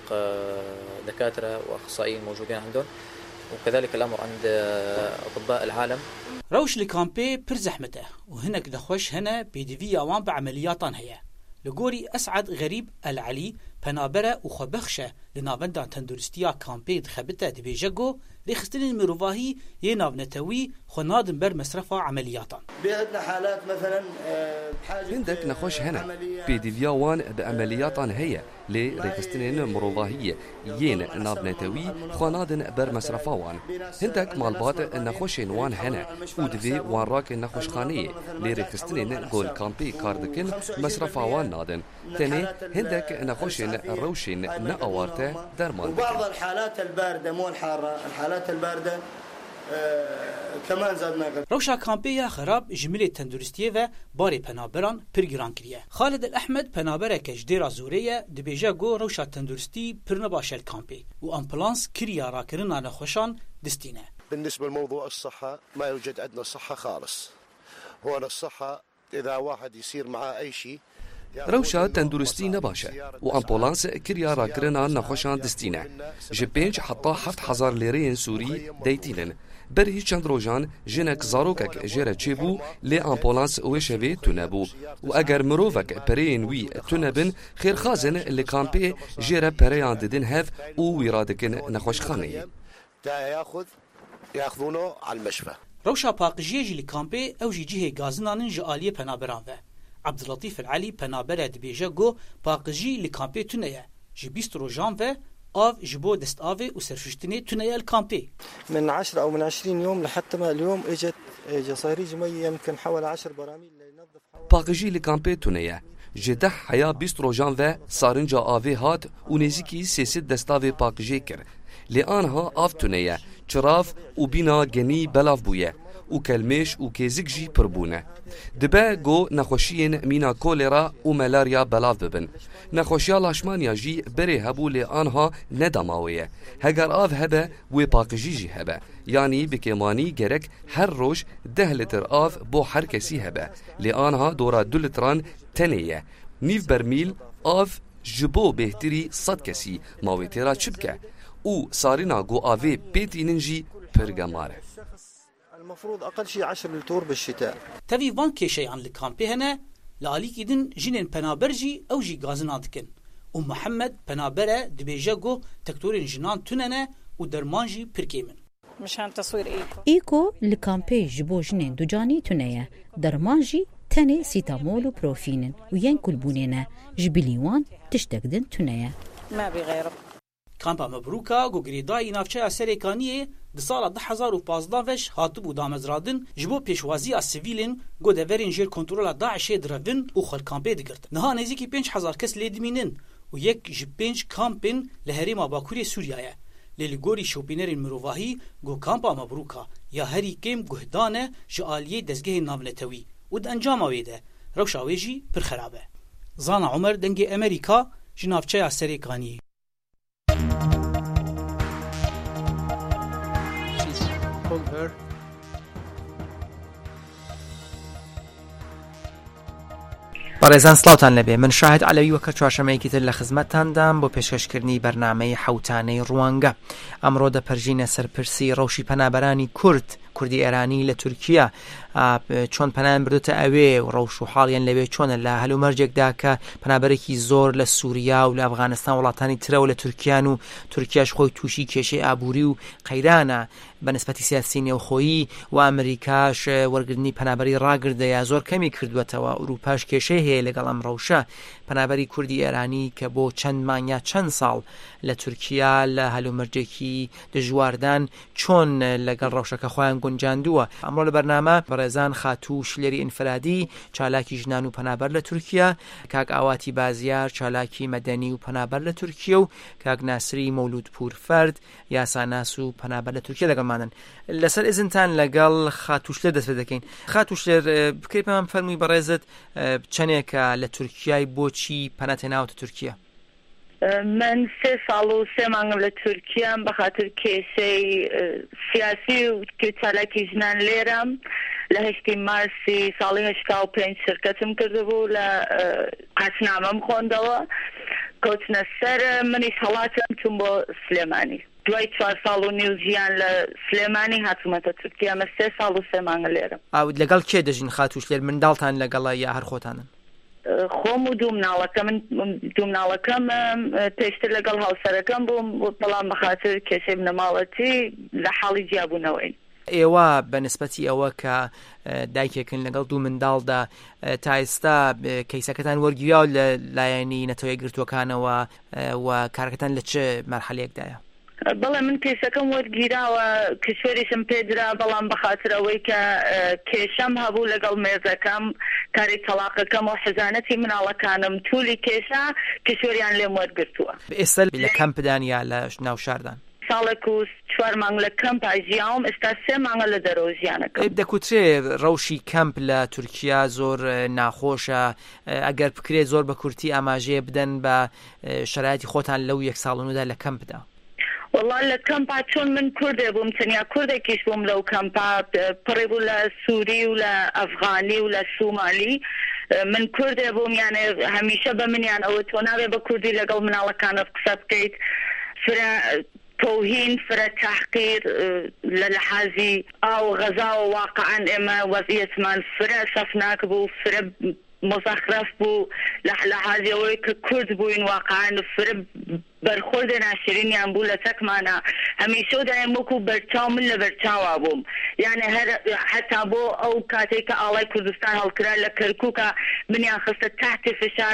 دكاترة وأخصائيين موجودين عندهم وكذلك الأمر عند أطباء العالم. روش لكامبي بر زحمته وهناك دخوش هنا بيديفيا وان بعملياتان هي لقوري أسعد غريب العلي بنابرة وخبخشة لنافندا تندرستيا كامبي دخبته دبيجاكو لخستن المروفاهي يناف نتوي خنادن بر مصرفة عملياتان. بعندنا حالات مثلا عندك نخوش هنا بيديفيا وان بعملياتان هي لي ريكستنين مروفاهية ين ناف نتوي خنادن بر مصرفة وان. عندك مالبات نخوشين وان هنا ودفي وان راك نخوش خانية لي ريكستنين قول كامبي كاردكن مصرفة وان نادن. تاني عندك نخوشين الروشين نأوارته درمان. وبعض الحالات الباردة مو الحارة الحالات الباردة آه كمان زادنا. روشا كامبيا خراب جملة تندرستية و باري پنابران پرگران كريه. خالد الأحمد پنابرة كجديرا زورية دبيجا جو روشا تندرستي پرنباش الكامبي وأمبلانس كريا راكرنا نخوشان دستينه. بالنسبة لموضوع الصحة ما يوجد عندنا صحة خالص. هون الصحة إذا واحد يصير معاه أي شيء روشا تندرستی نباشه و امبولانس کریا را کرنا نخوشان دستینه. جبینج حتی هفت هزار لیره سوری دیتیلن. بر هیچ چند روزان جنک زاروکک جره چیبو لی امبولانس وشوی تونبو و اگر مروفک پرین وی تونبن خیر خازن لی کامپی جره پریان ددن هف او ویرادکن نخوش خانه. تا یاخذ یاخذونه على المشفى. روشا باقجیه لی کامپی او جیجه گازنانن جالیه پنابران و. عبداللطيف العلي پنابره دبیجه گو باقجی لکامپی تونه جی بیست روژان و آف جبو دست آفي وسرشتني تنيا الكامبي من عشرة أو من عشرين يوم لحتى ما اليوم إجت جصاريج مية يمكن حوالي عشر براميل لينظف باقجي لكامبي تونيا جده حيا بیست روزان و سارنجا آوی هات و نزیکی سیصد دستاوی باقجی کر لآنها آف تونیه چراف و بینا گنی بلاف بویه و کلمش و کیزک جی پربونه دبه گو نخوشین مینا کولرا و ملاریا بلاف ببن نخوشیا لاشمانیا جی بره هبو لآنها نداماویه هگر آف هبه و باقجی جی هبه یعنی بکمانی گرک هر روش ده لتر آف بو هر کسی هبه لآنها دورا دو لتران تنیه نیف برمیل آف جبو بهتری صد کسی ماوی تیرا چبکه او سارینا گو آوی پیتیننجی پرگماره المفروض أقل شيء عشر لتور بالشتاء تفي وان كيشي عن الكامبي هنا لاليك يدن جنين بنابرجي أو جي غازناتكن ومحمد بنابرة دبيجاغو تكتورين جنان تننا ودرمانجي بركيمن مشان تصوير إيكو إيكو الكامبي جبو جنين دوجاني تنيا درمانجي تاني سيتامول وبروفينن وين كلبونينا جبليوان تشتقدن تنيا ما بغيره کامپا مبروکا گو گریدای نافچه سریکانیه د سال ده هزار و پانزده وش هاتو بو دامزرادن جبو پیشوازی از سیویلین گو دورین جیر کنترول داعش درون او خل کامپی دگرت نها نزدیکی پنج هزار کس لیدمینن و یک ج پنج کامپین لهریما باکوری سوریه للیگوری شوپینرین مروواهی گو کامپا مبروکا یا هری کم گهدانه جالیه دزگه ناونتوی و د انجام ویده روشاویجی پر خرابه زانا عمر دنگ امریکا جنافچه سریکانی بەڕێزان سڵاوتان لەبێ من شاهد عەلەوی وەکە چوارشەمەیەکی تر لە خزمەتتاندام بۆ پێشکەشکردنی بەرنامەی حەوتانەی ڕوانگە ئەمڕۆ دەپەرژینە سەرپرسی ڕەوشی پەنابەرانی کورد کوردی ئێرانی لە تورکیا چۆن پەنایان بردوتە ئەوێ و ڕەوش و حاڵیان لەوێ چۆنە لە هەلومەرجێکدا کە پەنابەرێکی زۆر لە سووریا و لە ئەفغانستان وڵاتانی ترەوە لە تورکیان و تورکیاش خۆی تووشی کێشەی ئابووری و قەیرانە بە نسبەتی سیاسی نێوخۆیی و ئەمریکاش وەرگرتنی پەنابەری ڕاگردەیە زۆر کەمی کردوێتەوە ئوروپاش کێشەی هەیە لەگەڵ ئەم ڕەوشە پەنابەری کوردی ئێرانی کە بۆ چەند مانگیا چەند ساڵ لە تورکیا لە هەلومەرجێکی دژواردان چۆن لەگەڵ ڕەوشەکە خۆیان گونجاندووە ئەمڕۆ لە بەرنامە بەڕێزان خاتوو شلێری ئینفرادی چالاکی ژنان و پەنابەر لە تورکیا کاک ئاواتی بازیار چالاکی مەدەنی و پەنابەر لە تورکیا و کاک ناسری مەولود پورفەرد یاساناس و پەنابەر لە تورکیا دەگەڵمانن لەسەر ئێزنتان لەگەڵ خاتوو شلێر دەست پێ دەکەین خاتوو شلێر بکەی پێمان فەرمووی بەڕێزت چەندێکە لە تورکیای بۆچی پەناتێناوەتە تورکیا من سه سال و سه مانگ لە تورکیام بە خاطر کێشەی سیاسی و چالاکی ژنان لێرەم لە هەشتی مارسی ساڵی هەشتا و پێنج شرکەتم کردبوو لە قەتنامەم خۆندەوە کەوتنە سەر منیش هەڵاتم چوون بۆ سلێمانی دوای چوار ساڵ و نیو ژیان لە سلێمانی هاتوومەتە تورکیا مە سێ ساڵ و سێ مانگە لێرەم ئاو لەگەڵ کێ دەژین خاتوو شلێر منداڵتان لەگەڵە یا هەر خۆتانن خۆم و دوو مناڵەکە من دوو مناڵەکەم پێشتر لەگەڵ هاوسەرەکەم بووم بەڵام بەخاتر کێشەی منەماڵەتی لە حاڵی جیابوونەوەین ئێوە بە نسبەتی ئەوە کە دایکێکن لەگەڵ دوو منداڵدا تا ئێستا کەیسەکەتان وەرگیراوە لە لایەنی نەتەوەی گرتوەکانەوە و کارەکەتان لە چه مەرحەلەیەکدایە بەڵێ من کێسەکەم وەرگیراوە کشوێریشم پێدرا بەڵام بەخاتر ئەوەی کە کێشەم هەبوو لەگەڵ مێزەکەم کاری تەلاقەکەم و حەزانەتی مناڵەکانم توولی کێشە کشوێریان لێم وەرگرتووە ئێستا لە کەمپدان یا لە ناو شاردان ساڵێک و چوار مانگ لە کەمپ ژیاوم ئێستا سێ مانگە لە دەرەوە ژیانەکەم دەکوترێ ڕەوشی کەمپ لە تورکیا زۆر ناخۆشە ئەگەر بکرێت زۆر بە کورتی ئاماژەیە بدەن بە شەرایەتی خۆتان لەو یەک ساڵ و نودا لە کەمپدا والله لە کەمپا چۆن من کوردێ بووم تەنیا کوردێکیش بووم لەو کەمپا پڕێ بوو لە سووری و لە ئەفغانی و لە سومالی من کوردێ بووم یانێ هەمیشە بە منیان ئەوە تۆ ناوێ بە کوردی لەگەڵ مناڵەکانت قسە بکەیت فرە توهین فرە تحقیر لە لەحازی ئاو غەزا و واقعا ئێمە وەزعیەتمان فرە سەفناک بوو فرە مزخرف بوو لە لەحازی ئەوەی کە کورد بووین واقعا فرە بەرخۆردە ناشرینیان بوو لە چەکمانە هەمیشە دایم وەکو بەرچاو من لە بەرچاوا بووم یعنی هەر حتا بۆ ئەو کاتێک کە ئاڵای کوردستان هەڵکرا لە کەرکووکە منیان خستە تحتی فشار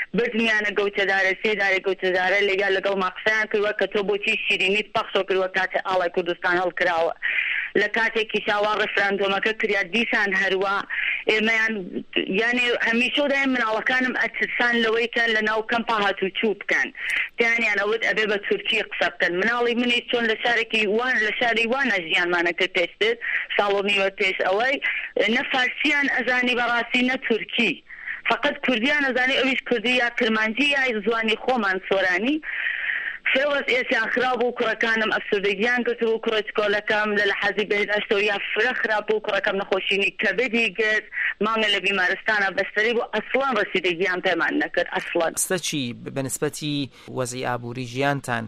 بردمیانە گەوتەدارە سێدارە گەوتەدارە لەگەڵ لەگەڵ ماقسەیان کردووە کە تۆ بۆچی شیرینیت پەخشۆ کردووە کاتێ ئاڵای کوردستان هەڵکراوە لە کاتێکی شاوا ڕفراندۆمەکە کریا دیسان هەروە ئێمەیان یانێ هەمیشە دایان مناڵەکانم ئەترسان لەوەی کە لە ناو کەمپا هاتوچوو بکەن تیانیان ئەوت ئەبێ بە تورکی قسە بکەن مناڵی منی چۆن لە شارێکی وان لە شاری وانە ژیانمانە کرد پێشتر ساڵۆنیوە پێش ئەوەی نە فارسیان ئەزانی بەڕاستی نە تورکی فقط کوردیان ئەزانی ئەویش کوردی یا کرمانجی یا زوانی خۆمان سۆرانی فێوەس ئێسیان خراپ و کوڕەکانم ئەفسردگیان کرد و کوڕچکۆلەکەم لە لە حەزی بەهێداشتەوە یا فرە خراپ و کوڕەکەم نەخۆشینی کەبدی گرت مانگە لە بیمارستانە بەستەری بۆ ئەسڵان ڕەسیدگیان پێمان نەکرد ئەسڵان ئەستە چی بەنسبەتی وەزعی ئابووری ژیانتان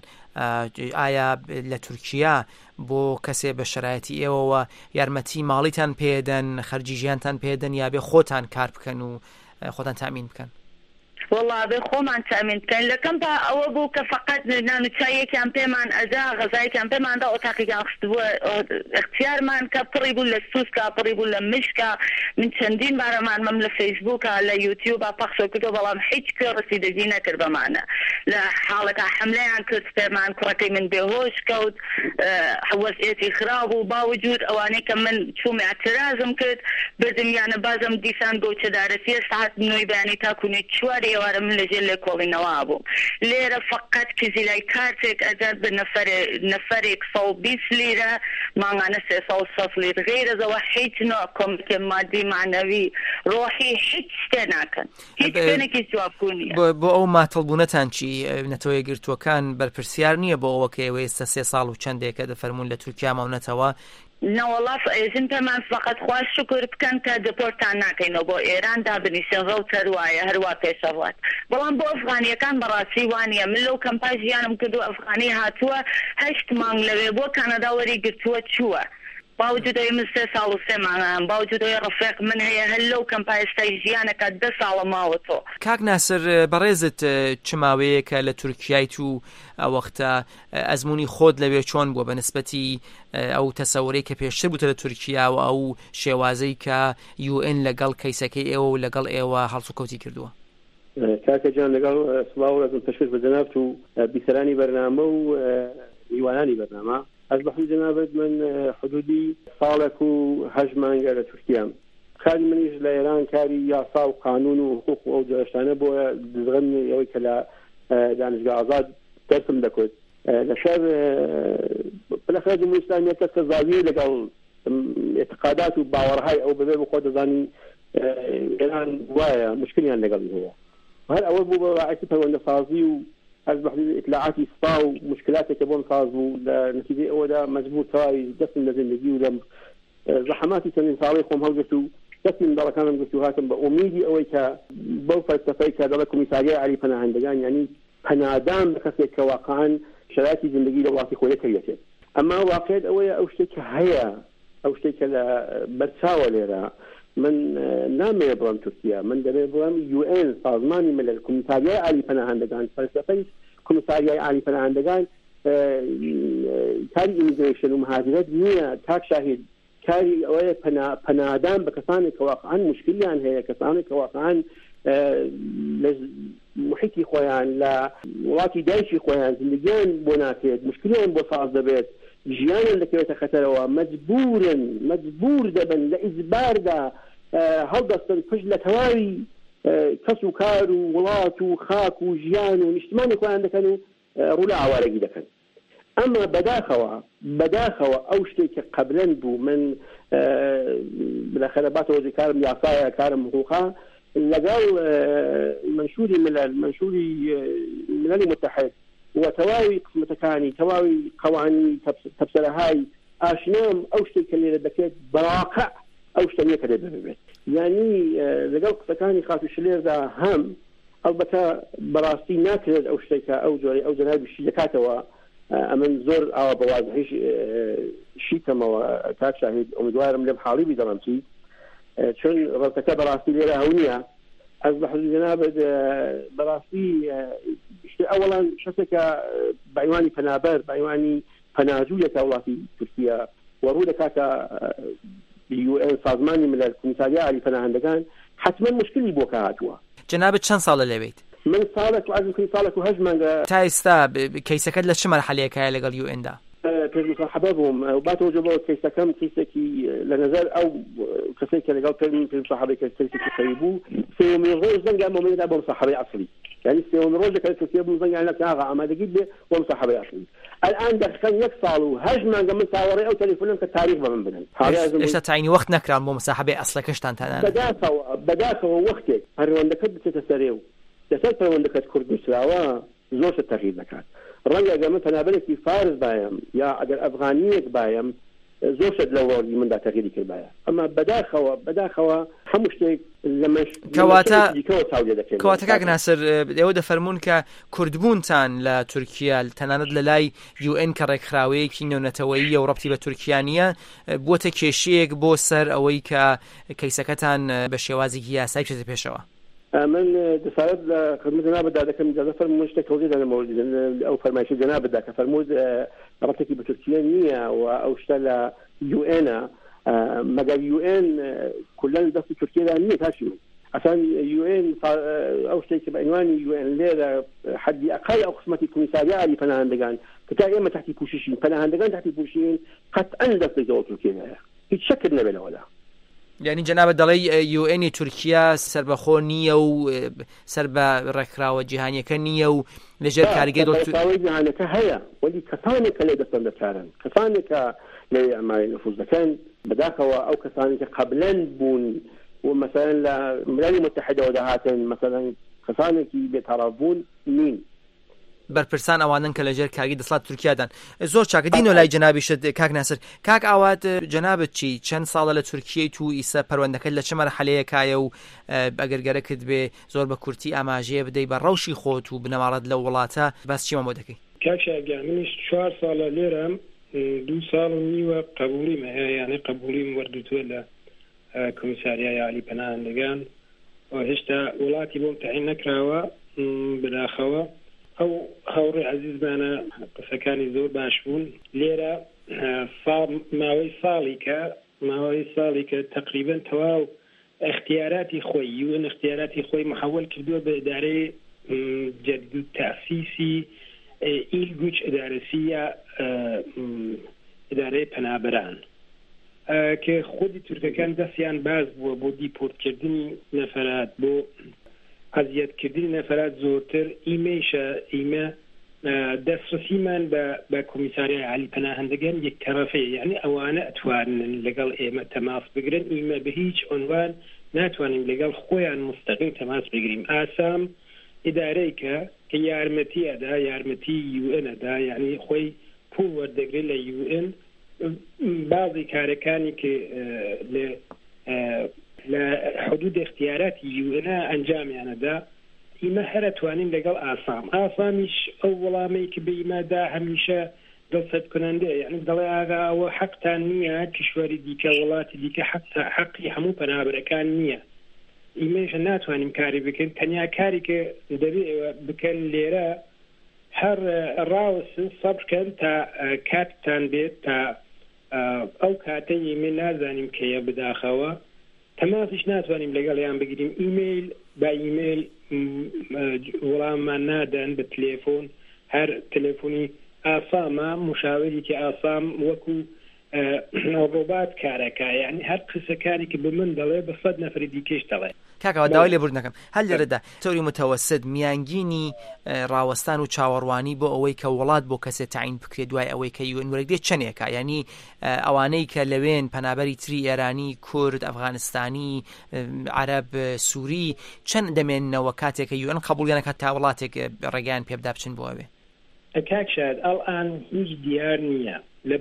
ئایا لە تورکیا بۆ کەسێ بە شرایەتی ئێوەوە یارمەتی ماڵیتان پێدەن خەرجی ژیانتان پێدەن یا بێ خۆتان کار بکەن و خۆتان تامین بکەن والله بێ خۆمان تامین بکەین لەکەم با ئەوە بوو کە فقط نانوچایەکیان پێمان ئەدا غەزایەکیان پێماندا ئۆتاقییان خستبووە اختیارمان کە پڕی بوو لە سوسکە پڕی بوو لە مشکە من چەندین بارەمان مەم لە فەیسبووکە لە یوتیوب پەخشۆ کردو بەڵام هیچ کوێ ڕەسیدەگی نەکرد بەمانە لە حاڵەکە حملەیان کرد پێمان کوڕەکەی من بێهۆش کەوت وەزعێتی خراپ و باوجود ئەوانەی کە من چوومە اعترازم کرد بردمیانە بازم دیسان گەوچەدارەسیە ساعت نۆی بەیانی تاکوونێت چوارێ ئێوارە من لەژێر لێ کۆڵینەوە بووم لێرە فقط کزی لای کارتێک ئەدات بە نەفەرێک سە و بیست لیرە ماڭانە سێ سە و سەد لیرە غەیرەزەوە هیچ نوع کۆمەکێ مادی معنەوی ڕۆحی هیچ شتێ ناکەن هیچ شتێنێکی جوابگو نییە بۆ ئەو ماتەڵبوونەتان چی نەتەوەی گرتووەکان بەرپرسیار نییە بۆ ئەوە کە ئێوە ئێستا سێ ساڵ و چەندێکە دەفەرمون لە تورکیا ماونەتەوە نەوەڵاف ئێژن پێمان فقط خواش شکر بکەن کە دپۆرتان ناکەینەوە بۆ ئێران دابنیشن ڕەوت هەروایە هەروە پێشەڕات بەڵام بۆ ئەفغانیەکان بەڕاستی وانە من لەو کەمپا ژیانم کردو ئەفغانی هاتووە هەشت مانگ لەوێ بۆ کانەدا وەری گرتووە چووە باوجودەوەی من سێ ساڵ و سێ مانگان باوجودەوەی ڕفێق من هەیە هەر لەو کەمپا ئێستای ژیانەکە دە ساڵە ماوەتەوە کاک ناسر بەڕێزت چ ماوەیەکە لە تورکیایت و ئەوەختە ئەزمموی خۆت لەوێ چۆن بووە بە نسبەتی ئەو تەسەورەی کە پێشتر بووتە لە تورکیا و ئەو شێوازەی کە یو ئێن لەگەڵ کەیسەکەی ئێوە و لەگەڵ ئێوە هەڵسوکەوتی کردووە کاکە جان لەگەڵ سڵاو ئەزم پێشکەش بە جەنابەت و بیسەرانی بەرنامە و میوانانی بەرنامە از بەحی جەنابەت من حدودی ساڵێک و هەژ مانگە لە تورکیام کاری منیش لە ئێران کاری یاسا و قانون و حقوق و ئەو جۆشتانە بۆ دزغەنی ئەوەی کە لە دانشگا ئازاد دەرسم دەکوت لەشەر بالاخره جمهوری ئیسلامی کەس کە زاویە لەگەڵ اعتقادات و باوەڕهای ئەو بەبێ بۆ خۆ دەزانی ئێران وایە مشکلیان لەگەڵ هەیە هەر ئەوە بوو بە ڕائەتی پەروەندەسازی و از بحث اطلاعاتی سپا و مشکلاتی که بون ساز و نتیجه او دا مجبور تای دستم لزندگی و دم زحماتی چندین سالی خوم هل گفتو دستم دارا کانم گفتو هاتم با امیدی اوی که بو فلسفه‌ای که دارا کمیساریای علی پناهندگان یعنی پناهدان بکسی که واقعا شرایطی زندگی لولاتی خویه کریته اما واقعیت اوی اوشتی که هیا اوشتی که برچاوه لیره من نامێ بڵام تورکیا من دەبێ بڵام یو ئێن سازمانی ملل کمیساریای عالی پەناهەندەگان فەلسەفەی کمیساریای عالی پەناهەندەگان کاری ئیمیگریشن و مهاجرەت نییە کاک شاهید کاری ئەوەیە پەنادان بە کەسانێک کە واقعاً مشکلیان هەیە کەسانێک کە واقعاً لە محیطی خۆیان لە وڵاتی دایکی خۆیان زندگیان بۆ ناکرێت مشکلیان بۆ ساز دەبێت ژیانیان دەکەوێتە خەتەرەوە مەجبورن مەجبور دەبن لە ئیجباردا هەڵدەستن پشت لە تەواوی کەس و کار و وڵات و خاک و ژیان و نیشتمانی خۆیان دەکەن و ڕوو لە ئاوارەگی دەکەن ئەمە بەداخەوە بەداخەوە ئەو شتێک کە قەبلەن بوو من بەلاخەرە باتەوە کارم یاسایە کارم حقوقا لەگەڵ منشوری ملل منشوری مللی متحد وتواوي قسمتكاني تواوي قوانين تبصرهاي اشنام او شتي كلي دكيت براقع او شتي كده ببيت يعني لقل قسمتكاني خاطر شلير ذا هم البته براستي ناكل او شتي او جوري او جناب الشيكات و امن زور او بواضحيش شي كما كاك شاهد امدوار من بحالي بدرمتي شون رتكب براستي ليره هونيه اصبح الجناب براستي اولا شتك بعنوان فنابر بعنوان فناجوله كولاتي تركيا ورودك كاكا بيو ان سازماني من الكوميساريا على فناهندگان حتما مشكلي بوكا هاتوا جناب چند سال لەوێت من ساڵێک عزم ساڵێک و هەژ مانگە تا ئێستا کەیسەکەت لە چ مەرحەلەیەکایە لەگەڵ یو ئێندا؟ پێش مصاحبە بووم و باتەوە جەبەوە کەیسەکەم کەیسێکی لە نەزەر ئەو کەسێک کە لەگەڵ پێم پێم مصاحبەی کە کەیسێکی خەوی بوو سێوەمین ڕۆژ زەنگام مۆمەدا بۆ مصاحبەی عەسڵی، یعنی سێوەمین ڕۆژ کە کەسێک بوو زەنگام لە ئاغا ئامادەگیت بێ بۆ مصاحبەی عەسڵی. الآن دەخەن یەک ساڵ و هەژ مانگە من چاوەڕێی ئەو تەلیفۆنم کە تاریخ بە من بدەن. هێشتا تاینی وەخت نەکران بۆ مصاحبەی ئەسڵەکەشتان تەنانە؟ بەداتەوە بەداتەوە وەختێک پەروەندەکەت بچێتە سەرێ و لەسەر پەروەندەکەت کورد نووسراوە زۆر شت تەغییر دەکات. ڕەنگە ئەگەر من تەنابەرێکی فارس بایم یا ئەگەر ئەفغانیەک بایم زۆر شت لە وەڵی مندا تەغییری کردبایە، ئەمە بەداخەوە بەداخەوە هەموو شتێک لەمەش کەواتە کاک ناسر ئێوە دەفەرمونون کە کوردبوونتان لە تورکیا تەنانەت لە لای یو ئێن کە ڕێکخراوەیەکی نێونەتەوەییە و ڕەبتی بە تورکیا نیە بووەتە کێشەیەک بۆ سەر ئەوەی کە کەیسەکەتان بە شێوازێکی یاسایی بچێتە پێشەوە؟ من دەسالت لە خدمەت جەنابەتدا دەکەم ئیجازە فەرمووی شتێک تەوزیع دەدەم ئەو فەرمایشی جەنابەتدا کە فەرمووت ڕەبتێکی بە تورکیا نییە و ئەو شتە لە یو ئێنە، مەگەر یو ئێن کولان دەستی تورکیادا نییە تاشی من ئەسان یو ئێن ئەو شتێکی بە عنوانی یو ئێن لێرە حەدی ئەقل ئەو قسمەتی کۆمیساریا عالی پەناهەندەگان کە تا ئێمە تحتی پوششین پەناهەندەگان تحتی پوششین قەتعەن دەستێکەوە تورکیایە، هیچ شەکر نەبێ لەوەدا. یعنی جەنابەت دەڵێ یو ئێنی تورکیا سربەخۆ نییە و سەر بە ڕێکخراوە جیهانیەکە نییە و لەژێر کارگەی دڵ جیهانەکە هەیە، وەلی کەسانێکە لێ دەستەندەکارن، کەسانێکە لێ ئەماری نفوذ دەکەن بەداخەوە ئەو کەسانێکە قەبلەن بوون و مەسەلەن لە ملەلی متحیدەوە دەهاتن، مەسەلەن کەسانێکی بێتەڕاف بوون نین. بەرپرسان ئەوانن کە لەژێر کارگی دەسەڵات تورکیادان. زۆر چاکدینەوە لای جەنابیشت کاک ناسر. کاک ئاوات جەنابەت چی چەند ساڵە لە تورکیای تو ئیسە پەروەندەکەت لە چ مەرحەلەیەکایە و ئەگەرگەرەکت بێ زۆر بە کورتی ئاماژەیە بدەی بە ڕەوشی خۆت و بنەماڵەت لە وڵاتە باس چیمە بۆ دەکەی؟ کاک شاگیان منیش چوار ساڵە لێرەم، دوو ساڵ و نیوە قبوڵیم هەیە، یعنی قبوڵیم وەردوتووە لە کۆمیساریای عالی پەناهەندەگان و هێشتا وڵاتی بۆم تەعین نەکراوە. بەداخەوە ئەو هاوڕێ عەزیزمانە قسەکانی زۆر باش بوون. لێرە ماوەی ساڵی کە ماوەی ساڵی کە تقریبا تەواو اختیاراتی خۆی یون اختیاراتی خۆی محول کردووە بە ئیدارەی جەدید و تەسیسی ئیلگوچ ئیدارەسیە ئیدارەی پەنابەران کە خودی تورکەکان دەستیان باز بووە بۆ دیپۆرتکردنی نەفەرات، بۆ ئەزیەتکردنی نەفەرات زۆرتر. ئیمەیشە ئیمە دەسترسیمان بە کۆمیساریای عالی پەناهەندەگان یەک تەرەفەیە، یعنی ئەوانە ئەتوانن لەگەڵ ئێمە تەماس بگرن، ئیمە بە هیچ عنوان ناتوانین لەگەڵ خۆیان مستەقیم تەماس بگرین. ئاسام ئیدارەی کە کە یارمەتی ئەدا یارمەتی یو ئێنەدا، یعنی خۆی پوڵ وەردەگرێت لە یو ئێن بعضی کارەکانی کە لە لە حدود اختیاراتی یو ئێنە ئەنجامیانەدا ئیمە هەر ئەتوانین لەگەڵ ئاسام. ئاسامیش ئەو وەڵامەی کە بە ئیمەدا هەمیشە دڵسەد کنەندێ، یعنی دەڵێ ئاغا ئەوە حەقتان نییە، کشوەری دیکە وڵاتی دیکە حەقی هەموو پەنابەرەکان نییە. ئیمەش ناتوانین کاری بکەین، تەنیا کاری کە دەبێت بکەن لێرە هەر ڕاوسن سەبرکەن تا کاتتان بێت تا ئەو کاتە ئیمە نازانیم کەیە بداخەوە تەماسیش ناتوانیم لەگەڵیان بگیریم. ئیمەیل با ئیمەیل وەڵاممان نادەن بە تلێفۆن، هەر تەلێفۆنی ئاسامە مشاوەرێکی ئاسام وەکو ڕۆبات کارەکە، یعنی هەر قسەکانی کە بە من دەڵێ بە سەد نەفەری دیکەش دەڵێ. کاکەوە داوای لێبوردنەکەم هەل لێرەدا تۆری متەوەسط میانگینی ڕاوەستان و چاوەڕوانی بۆ ئەوەی کە وڵات بۆ کەسێک تعین بکرێت دوای ئەوەی کە یو ئێن وەرەگرێت چەندێکە، یعنی ئەوانەی کە لەوێن پەنابەری تری ئێرانی، کورد، ئەفغانستانی، عەرەب، سووری چەند دەمێننەوە کاتێک کە یو ئێن قبوڵیانەکە تا وڵاتێک ڕێگەیان پێ بدا بچن بۆ ئەوێ؟ کاک شاد ئەڵئان هیچ دیار نییە لە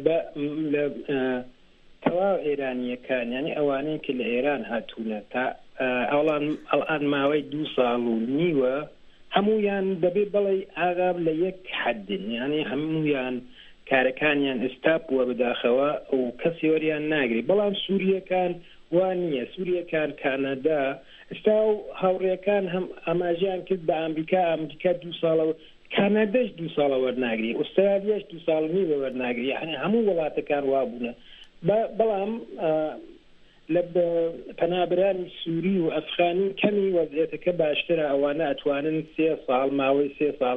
تەواو ئێرانیەکان، یعنی ئەوانەی کە لە ئێران هاتوونە تا ئەڵان ماوەی دوو ساڵ و نیوە هەمویان دەبێت بڵێ ئاغاب لە یەک حەدن، یعنی هەمویان کارەکانیان ئێستا بووە بداخەوە و کەسی وەریان ناگری. بەڵام سووریەکان وان نییە، سووریەکان کانەدا ئێستا و هاوڕێەکان هەم ئاماژیان کرد بە ئەمریکا، ئەمریکا دوو ساڵەوە، کاناداش دوو ساڵە وەرناگری، ئوسترالیاش دوو ساڵ نیوە وەرناگری، یعنی هەموو وڵاتەکان وابوونە. بەڵام لە پەنابرانی سووری و ئەفغانی کەمی وەزعێتەکە باشترە ئەوانە ئەتوانن سێ ساڵ ماوەی سێ ساڵ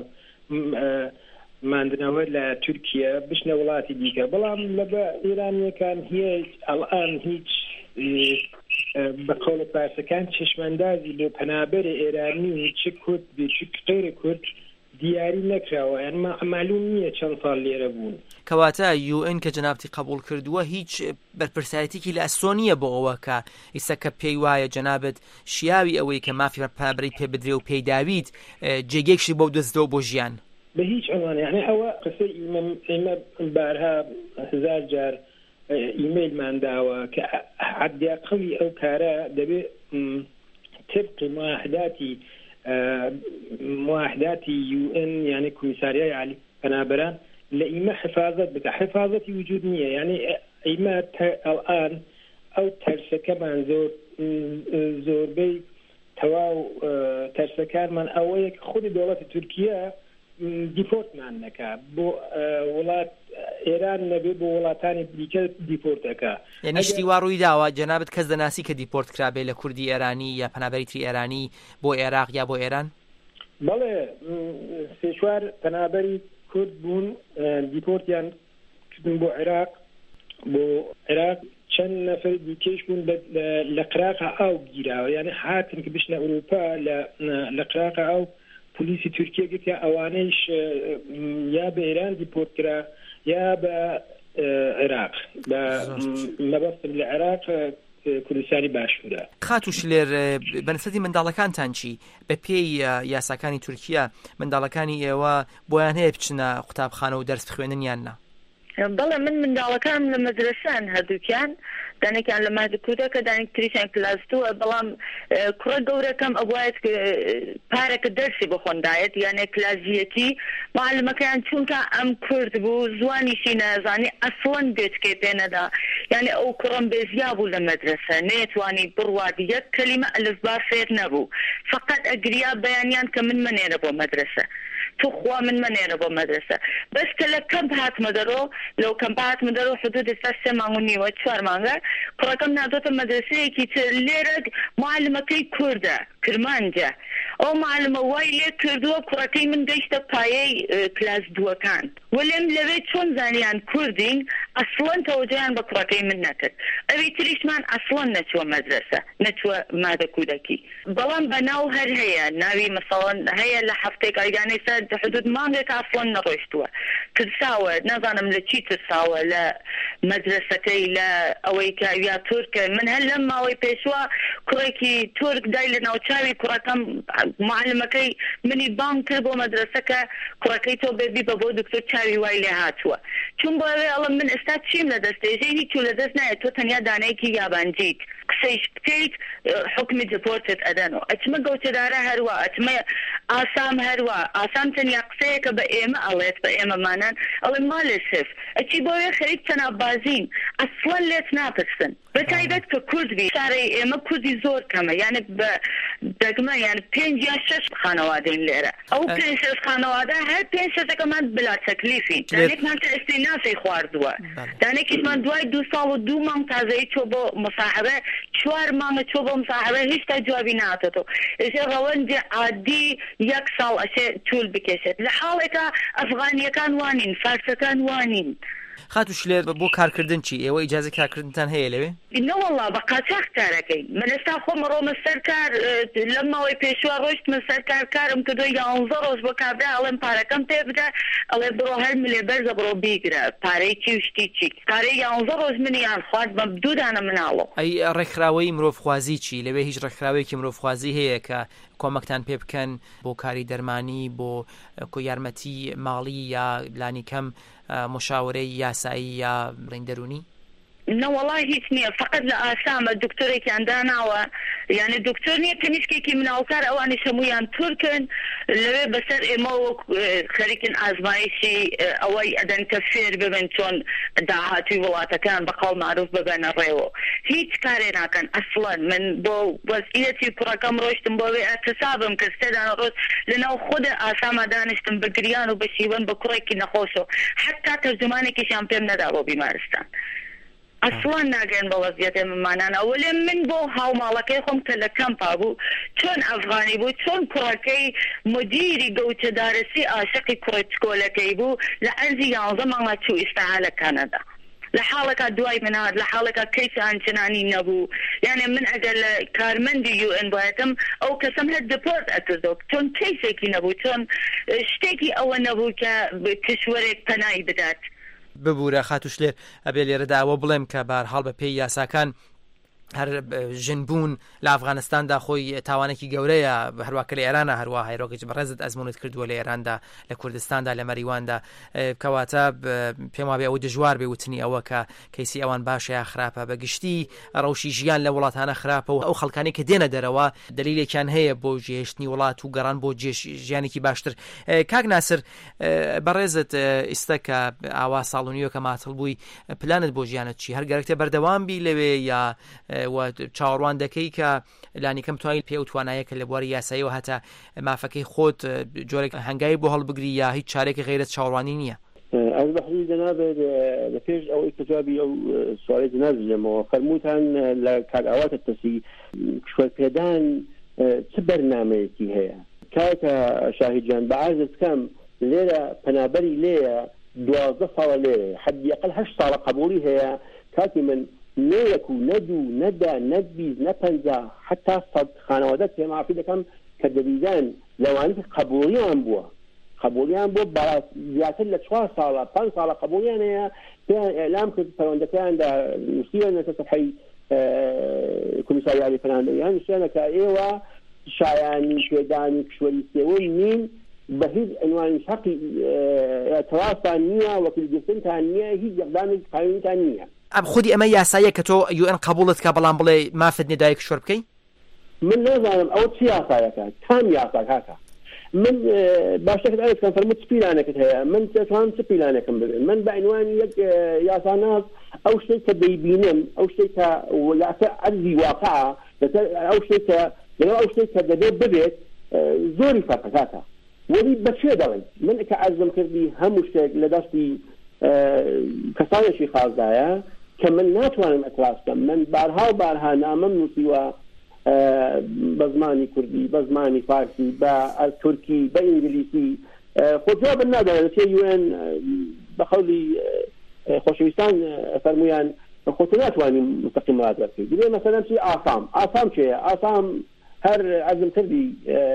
ماندنەوە لە تورکیا بشنە وڵاتی دیکە بەڵام لە بە ئێرانیەکان هیچ ئەڵئان هیچ بە قەولە پارسەکان چشمەندازی بۆ پەنابەرە ئێرانی چ کورد بێ چ غێرە کورد دیاری نەکراوە یان معلوم نییە چەند ساڵ لێرە بوون کەواتە یو ئێن کە جەنابەتی قبول کردووە هیچ بەرپرسایەتێکی لە ئەسۆنیە بۆ ئەوە کە ئیسا کە پێی وایە جەنابەت شیاوی ئەوەی کە مافی پەنابەری پێ بدرێ و پێی داویت جێگێکشی بۆ دەستەوە بۆ ژیان بە هیچ عنوان یعنی ئەوە قسەی ئێمە بارها هزار جار ئیمەیلمان داوە کە حداقڵی ئەو کارە دەبێت طبق معاهداتی معاهداتی یو ئێن یعنی کۆمیساریای عالی پەنابەران لە ئیمە حفاظت بکە حفاظەتی وجود نییە یعنی ئیمە ئەڵئان ئەو تەرسەکەمان زۆر زۆربەی تەواو تەرسەکانمان ئەوەیە کە خودی دەوڵەتی تورکیا دیپۆرتمان نەکا بۆ وڵات ئێران نەبێ بۆ وڵاتانی دیکە دیپۆرتەکە یعنی شتی وا ڕووی داوە جەنابەت کەس دەناسی کە دیپۆرت کرابێ لە کوردی ئێرانی یا پەنابەری تری ئێرانی بۆ عێراق یا بۆ ئێران بەڵێ سێ چوار پەنابەری کورد بوون دیپۆرتیان کردن بۆ عێراق بۆ عێراق چەند نەفەر دیکەش بوون لە قراقا ئاو گیراوە یعنی هاتن کە بچنە ئەوروپا لە قراقا ئاو پلیسی تورکیا گرتیا ئەوانەیش یا بە ئێران دیپۆرت کرا یا بە عێراق بە مەبەستم لە عێراق کوردستانی باشوورە خاتوش لێر بەنسبەتی منداڵەکانتان چی بە پێی یاساکانی تورکیا منداڵەکانی ئێوە بۆیان هەیە بچنە قوتابخانە و دەرس بخوێنن یان نا بەڵێ من منداڵەکان لە مەدرسەن هەردووکیان دانێکیان لە مادە کوردەکە دانێک تریشیان کلاستووە بەڵام کوڕە گەورەکەم ئەوایەت پارێکە دەرسی بۆ خۆندایەت یانێ کلازیەکی معلمەکەیان چونکە ئەم کورد بوو زوانیشی نەزانی ئەسڵەن بێچکەی پێ نەدا یعنی ئەو کوڕم بێزیا بوو لە مەدرسە نەیەتوانی بڕوادی یەک کەلیمە ئەلفبا فێر نەبوو فقط ئەگریا بەیانیان کە من منێرە بۆ مەدرسە تو خوا من منێرە بۆ مەدرسە بەس کە لە کەمپ هاتمە دەرۆ لەو کەمپ هاتمە دەرۆ حدود ئێستا سێ مانگ و نیوە چوار مانگە کوڕەکەم نادۆتە مەدرسەیەکی تر لێرە معلمەکەی کووردە کرمانجە ئەو معلمە وای لێ کردووە کوڕەکەی من گەیشتە پایەی کلاس دووەکان وەلێم لەوێ چۆن زانیان کوردین ئەسڵەن تەوەجۆیان بە کوڕەکەی من نەکرد ئەوەی تریشمان ئەسڵەن نەچووە مەدرسە نەچووە مادە کودەکی بەڵام بەناو هەر هەیە ناوی مەسەڵەن هەیە لە هەفتێک ئایگانەی سەر حدود مانگێک ئەسڵەن نەڕۆیشتووە ترساوە نازانم لە چی ترساوە لە مەدرسەکەی لە ئەوەی کە یا تورکە من هەر لەم ماوەی پێشوە کوڕێکی تورک دای لە ناوچاوی کوڕەکەم معلمەکەی منی بانگ کرد بۆ مەدرسەکە کوڕەکەی تۆ بێبی بە بۆ دکتۆر چاوی وای لێ هاتووە چون بۆ ئەوێ ئەڵم من ئێستا چیم لە دەستێژەی هیچ لە دەست نایە تۆ تەنیا دانەیەکی یابانجیت قسەیش بکەیت حکمی دپۆرتت ئەدەنەوە ئەچمە گەوتەدارە هەروە ئەچمە ئاسام هەروە ئاسام تەنیا قسەیەکە بە ئێمە ئەڵێت بە ئێمەمانان ئەڵێ مالێ سف ئەچی بۆیە خەریک تەنابازین ئەسڵەن لێت ناپرسن بەتایبەت کە کوردبی شارەی ئێمە کوردی زۆر کەمە یعنی بە دەگمە یعنی پێنج یا شەش خانەوادەین لێرە ئەو پێنج شەش خانەوادە هەر پێنج شەشەکەمان بلا تەکلیفین دانێکمان کە ئەستینافی خواردووە دانێکیشمان دوای دوو ساڵ و دوو مانگ تازەی چۆ بۆ مصاحبە چوار مانگە چۆ بۆ مصاحبە هیچ تا جوابی ناتێتەوە ئێشێ ڕەوەندی عادی یەک ساڵ ئەشێ توول بکێشێت لە حاڵێکە ئەفغانیەکان وانین فارسەکان وانین خاتوش لێر بۆ کارکردن چی ئێوە ئیجازە کارکردنتان هەیە لەوێ نەوەڵا بە قاچاق کارەکەی من ئێستا خۆم ڕۆمە سەر کار لەم ماوەی پێشوە ڕۆشتمە سەر کار کارم کردو یانزە ڕۆژ بۆ کابرا ئەڵێم پارەکەم پێ بدە ئەڵێ بڕۆ هەر ملێ بەرزە بڕۆ بیگرە پارەی چی و شتی چی پارەی یانزە ڕۆژ منیان خوارد بە دوو دانە مناڵۆ ئەی ڕێکخراوەی مرۆڤخوازی چی لەوێ هیچ ڕێکخراوەیەکی مرۆڤخوازی هەیە کە کۆمەکتان پێ بکەن بۆ کاری دەرمانی بۆ یارمەتی ماڵی یا لانی کەم مشاورەی یاسایی یا بڕیندەرونی نەوەڵای هیچ نییە فقط لە ئاسامە دکتۆرێکیان داناوە یعنی دکتۆر نییە تەنیشکێکی مناڵکار ئەوانی هەموویان تورکن لەوێ بەسەر ئێمە وەک خەریکن ئازمایشی ئەوەی ئەدەن کە فێر ببن چۆن داهاتوی وڵاتەکان بە قەڵ معروف ببەنە ڕێوە هیچ کارێ ناکەن ئەسڵەن من بۆ وەزعیەتی کوڕەکەم ڕۆشتم بۆ وێ ئەتسابم کە سێدانە ڕۆژ لەناو خودە ئاسامە دانیشتم بە گریان و بە شیوەن بە کوڕێکی نەخۆشەوە حتا تەرجمانێکیشیان پێم نەدا بۆ بیمارستان اصلا ناگەن بە وەزیەتێ ممانان ئەوەلێ من بۆ هاوماڵەکەی خۆم کە لە کەمپا بوو چۆن ئەفغانی بوو چۆن کوڕەکەی مدیری گەوتەدارەسی ئاشقی کوڕچکۆلەکەی بوو لە ئەرزی یانزە مانگا چوو ئیسپەها لە کەنەدا لە حاڵەکە دوای من هات لە حاڵەکە کەیس ئانچنانی نەبوو یعنی من ئەگەر لە کارمەندی یو ئێن بایەتم ئەو کەسم هەر دپۆرت ئەکردەوە چۆن کەیسێکی نەبوو چۆن شتێکی ئەوە نەبوو کە کشوەرێک پەنای بدات ببوورە خاتوش لێر ئەبێ لێرەداوە بڵێم کە بەرحاڵ بە پێی یاساکان هەر ژنبوون لە ئەفغانستاندا خۆی تاوانێکی گەورەیە هەروواکە لە ئێرانە هەروە هایڕۆکێک بەڕێزت ئەزمونت کردووە لە ئێراندا لە کوردستاندا لە مەریواندا کەواتە پێم وابێ ئەوە دژوار بێ وتنی ئەوە کە کەیسی ئەوان باشە یا خراپە بەگشتی ڕەوشی ژیان لە وڵاتانە خراپە و ئەو خەڵکانی کە دێنە دەرەوە دلیلێکیان هەیە بۆ جێهێشتنی وڵات و گەڕان بۆ ژیانێکی باشتر. کاک ناسر بەڕێزت ئێستا کە ئاوا ساڵ و نیوە کە ماتڵ بووی پلانت بۆ ژیانت چی هەر گەرەکتە بەردەوام بی لەوێ یا و چاوەڕوان دەکەی کە لانیکەم توانین پێ و توانایە کە لە بواری یاساییەوە هەتا مافەکەی خۆت جۆرێک هەنگایی بۆ هەڵبگری یا هیچ چارێکی غیرەت چاوەڕوانی نییە؟ ئەس بەحری جەنابێت لە پێش ئەوەی کە جوابی ئەو سوالەی جەناب بدەمەوە فەرمووتان لە کاگاواتە تەسی کشوەرپێدان چ بەرنامەیەکی هەیە کاکە شاهیدجان بەعازت کەم لێرە پەنابەری لێیە دوازدە ساڵە لێرە حەدیەقل هەشت ساڵە قبوڵی هەیە کاکی من نەیەک و نەدوو نەدا نەدبیست نەپەنجا حتا سەد خانەوادە پێمافی دەکەم کە دەبیدان لەوانی کە قبوڵیان بووە قبولیان بۆ زیاتر لە چوار ساڵە پنج ساڵە قبولیان هەیە پێیان ئێلام کرد پەروەندەکەیاندا نووسیوە نەتە سەفحەی کۆمیساریاتی پەناهندەویان نووسیانە کە ئێوە شایانی پێدانی کشوەری سێوەی نین بە هیچ عنوانی حەقی تەواسان نییە وەکیلگرتنتان نییە هیچ یەقدامێکی قانونیتان نییە. ئەم خودی ئەمە یاساییە کە تۆ یو ئەن قبوڵت کە بەڵام بڵێ مافت نێدایە کشوەر بکەی؟ من نازانم ئەوە چی یاسایەکە کام یاسا کاکە من باشەکەت ئەوێت کەم فەرمووت چ پیلانێکت هەیە من دەتوانم چ پیلانێکم ببێن من بە عنوانی یەک یاساناز ئەو شتێک کە دەیبینم ئەو شتێک کە لەسەر ئەرزی واقعە لەسەر ئەو شتێک کە لەگەڵ ئەو شتێک کە دەبێت ببێت زۆری فەرقە کاکە وەلی بەچێ دەڵێن من کە عەرزم کردی هەموو شتێک لە دەستی کەسانێکی خازدایە کە من ناتوانم ئەتراس بکەم من بارها و بارها نامەم نووسیوە بە زمانی کوردی بە زمانی فارسی بە تورکی بە ئینگلیسی خۆجا بن نادەوێت چێ یوێن بە خەولی خۆشەویستان فەرمویان خۆتە ناتوانیم مستەقیم ڕات بکەیت بێ مەسەلەن چی ئاسام ئاسام چێە ئاسام هەر عەزم کردی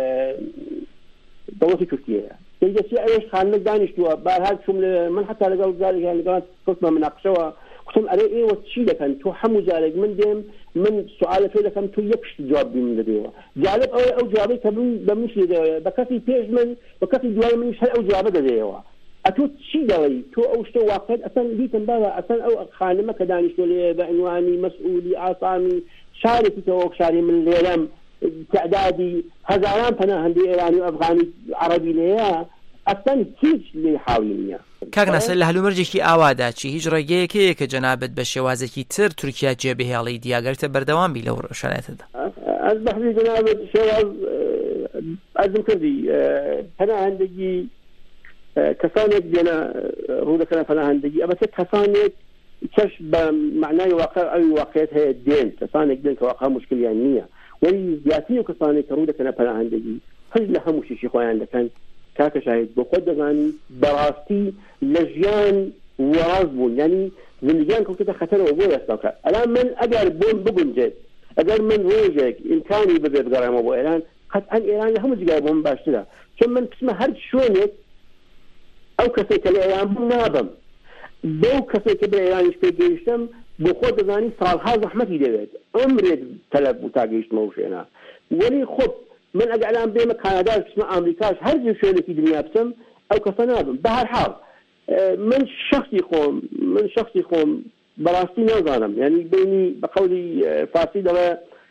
دەوڵەتی تورکیەیە دەیدەچی ئەوێش خانەک دانیشتووە بارها چوم من حتا لەگەڵ جارێکیان لەگەڵ کەوتمە مناقشەوە قسم ئەرێ ئێوە چی دەکەن تۆ هەموو جارێک من دێم من سوالە تۆ دەکەم تۆ یەکشت جواب بی من دەدەوە جالب ئەوەیە ئەو جوابەی کە من بە منش دەدەوە بە کەسی پێش من بە کەسی دوای منش هەر ئەو جوابە دەدەیەوە ئەتۆ چی دەڵێی تۆ ئەو شتە واقعیت ئەسەن دیتم باوە ئەسەن ئەو خانمە کە دانیشتۆ لێ بە عنوانی مەسئولی ئاسامی شارێکی تەوە شاری من لێرەم تعدادی هەزاران پەناهەندەی ئێرانی و ئەفغانی عەرەبی لێیە ئەسەن هیچ لێ حاوی نییە. کاک ناسر لە هەلومەرجێکی ئاوادا چی هیچ ڕێگەیەکەیە کە جەنابەت بە شێوازێکی تر تورکیا جێبەهێڵی دیاگەرتە بەردەوام بی لەو شارەتەدا؟ ئەس بەحری جەنابەت شێواز ئەزم کردی پەناهەندەگی کەسانێک دێنە ڕوو دەکەنە پەناهەندەگی ئەبەتە کەسانێک کەش بە معنای واقع ئەوی واقعیت هەیە دێن کەسانێک دێن کە واقع مشکلیان نییە وەلی زیاتری و کەسانێک کە ڕوو دەکەنە پەناهەندەگی هەر لە هەموو شیشی خۆیان دەکەن کاکە شاهید بۆ خۆت دەزانی بەڕاستی لە ژیان وەڕاز بوون یعنی زندگیان کەوتەتە خەتەرەوە بۆ ئێستاکە ئەلان من ئەگەر بۆم بگونجێت ئەگەر من ڕۆژێک ئیمکانی ببێت بگەڕێمەوە بۆ ئێران قەتعەن ئێران لە هەموو جگای بۆ من باشترە چون من قسمە هەر شوێنێک ئەو کەسێک کە لە ئێران بوو نابم بەو کەسێک کە بە ئێرانیش پێ گەیشتم بۆ خۆت دەزانی ساڵها زەحمەتی دەوێت ئەمرێت تەلەب بوو تا گەیشتمەوە شوێنە وەلی خۆت من ئەگە ئەلان بێمە کاناداش بچمە ئەمریکاش هەرگیز شوێنێکی دنیا بچم ئەو کەسە نابم بە هەر حاڵ من شخصی خۆم من شخصی خۆم بەڕاستی نازانم یعنی بینی بە قەولی فارسی دەڵێ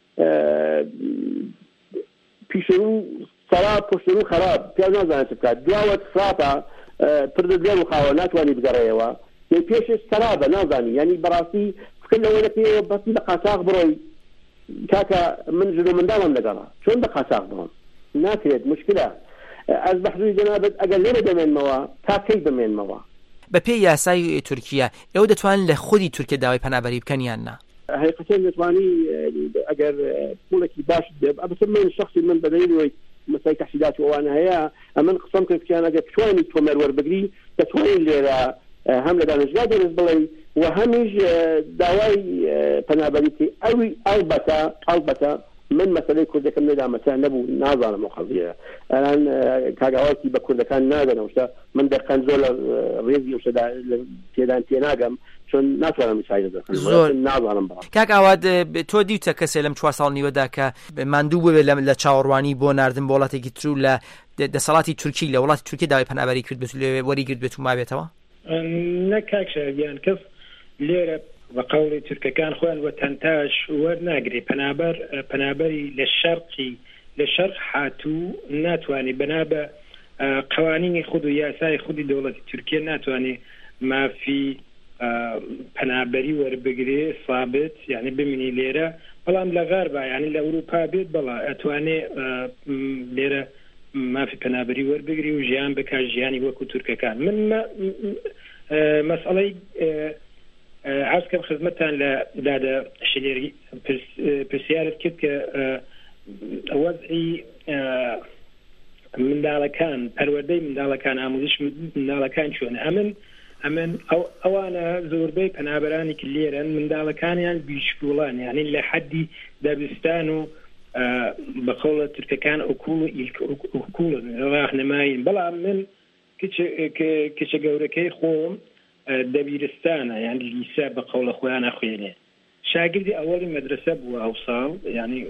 پیشەرو سەراب پشتەرو خەراب پیا نازانێت بکات دواوەت خراپە پردە دوێ و خاوە ناتوانانی بگەڕێەوە یعنی پێشش سەرابە نازانی یعنی بەڕاستی فکر لەوە لە پێوە بەسی بە قاچاق بڕۆی کاکە من ژن و منداڵم لەگەڵا چۆن بە قاچاق بڕۆم ناکرێت مشکلە ئەس بەحری جەنابەت ئەگەر لێرە دەمێنمەوە تا کەی دەمێنمەوە بە پێی یاسای تورکیا ئێوە دەتوانن لە خودی تورکیا داوای پەنابەری بکەن یان نا؟ حقیقەتەن دەتوانی ئەگەر پوڵێکی باش بەس من شخصی من بەدەیەوەی مەسای تەحصیلات وانە هەیە ئەمن قسەم کرد کە ئەگەر بتوانی تۆمەر وەربگری دەتوانین لێرە هەم لە دانشگا دەرس بڵێ و هەمیش داوای پەنابەریتی ئەوی ئەڵبەتە ئەڵبەتە من مەسەلەی کوردەکەم نەدامەتە نەبوو نازانم و خەڵیە ئەلان کاگاواتی بە کوردەکان نادەنەوەشتا من دەقەن زۆر لە ڕێزی وشەدا تێدان تێناگەم چۆن ناتوانم میسایە دەکەم زۆر نازانم بەڵام کاک ئاواد تۆ دیوتە کەسێ لەم چوار ساڵ نیوەدا کە ماندوو بووێ لە چاوەڕوانی بۆ ناردن بۆ وڵاتێکی تر و لە دەسەڵاتی تورکی لە وڵاتی تورکی داوای پەنابەری کرد بێت لێ وەری گرت بێت و مابێتەوە نەکاک شایان کەس لێرە بە قەوڵی تورکەکان خۆیان وەتەنتاش وەرناگرێ پەنابەر پەنابەری لە شەرقی لە شەرق هاتوو ناتوانێت بەنابە قوانینی خود و یاسای خودی دەوڵەتی تورکیا ناتوانێت مافی پەنابەری وەربگرێ ثابت یعنی بمینی لێرە بەڵام لە غەربا یعنی لە ئەوروپا بێت بەڵا ئەتوانێ لێرە مافی پەنابەری وەربگری و ژیان بکات ژیانی وەکو تورکەکان من مەسئلەی عسكر خدمتان لدادا شليري برسيارة كتك وضعي من دالكان پروردي من دالكان آموزش من دالكان شون أمن أمن أو أوانا زوربي پنابراني كليرا من دالكان يعني بيشكولان يعني لحد دابستانو بقولة ترككان أكول أكول راح نماين بلا من كتش كتش جوركي خوم دەبیرستانە یعنی لیسە بە قەوڵە خۆیان نەخوێنێ شاگردی ئەوەڵی مەدرسە بووە ئەو ساڵ یعنی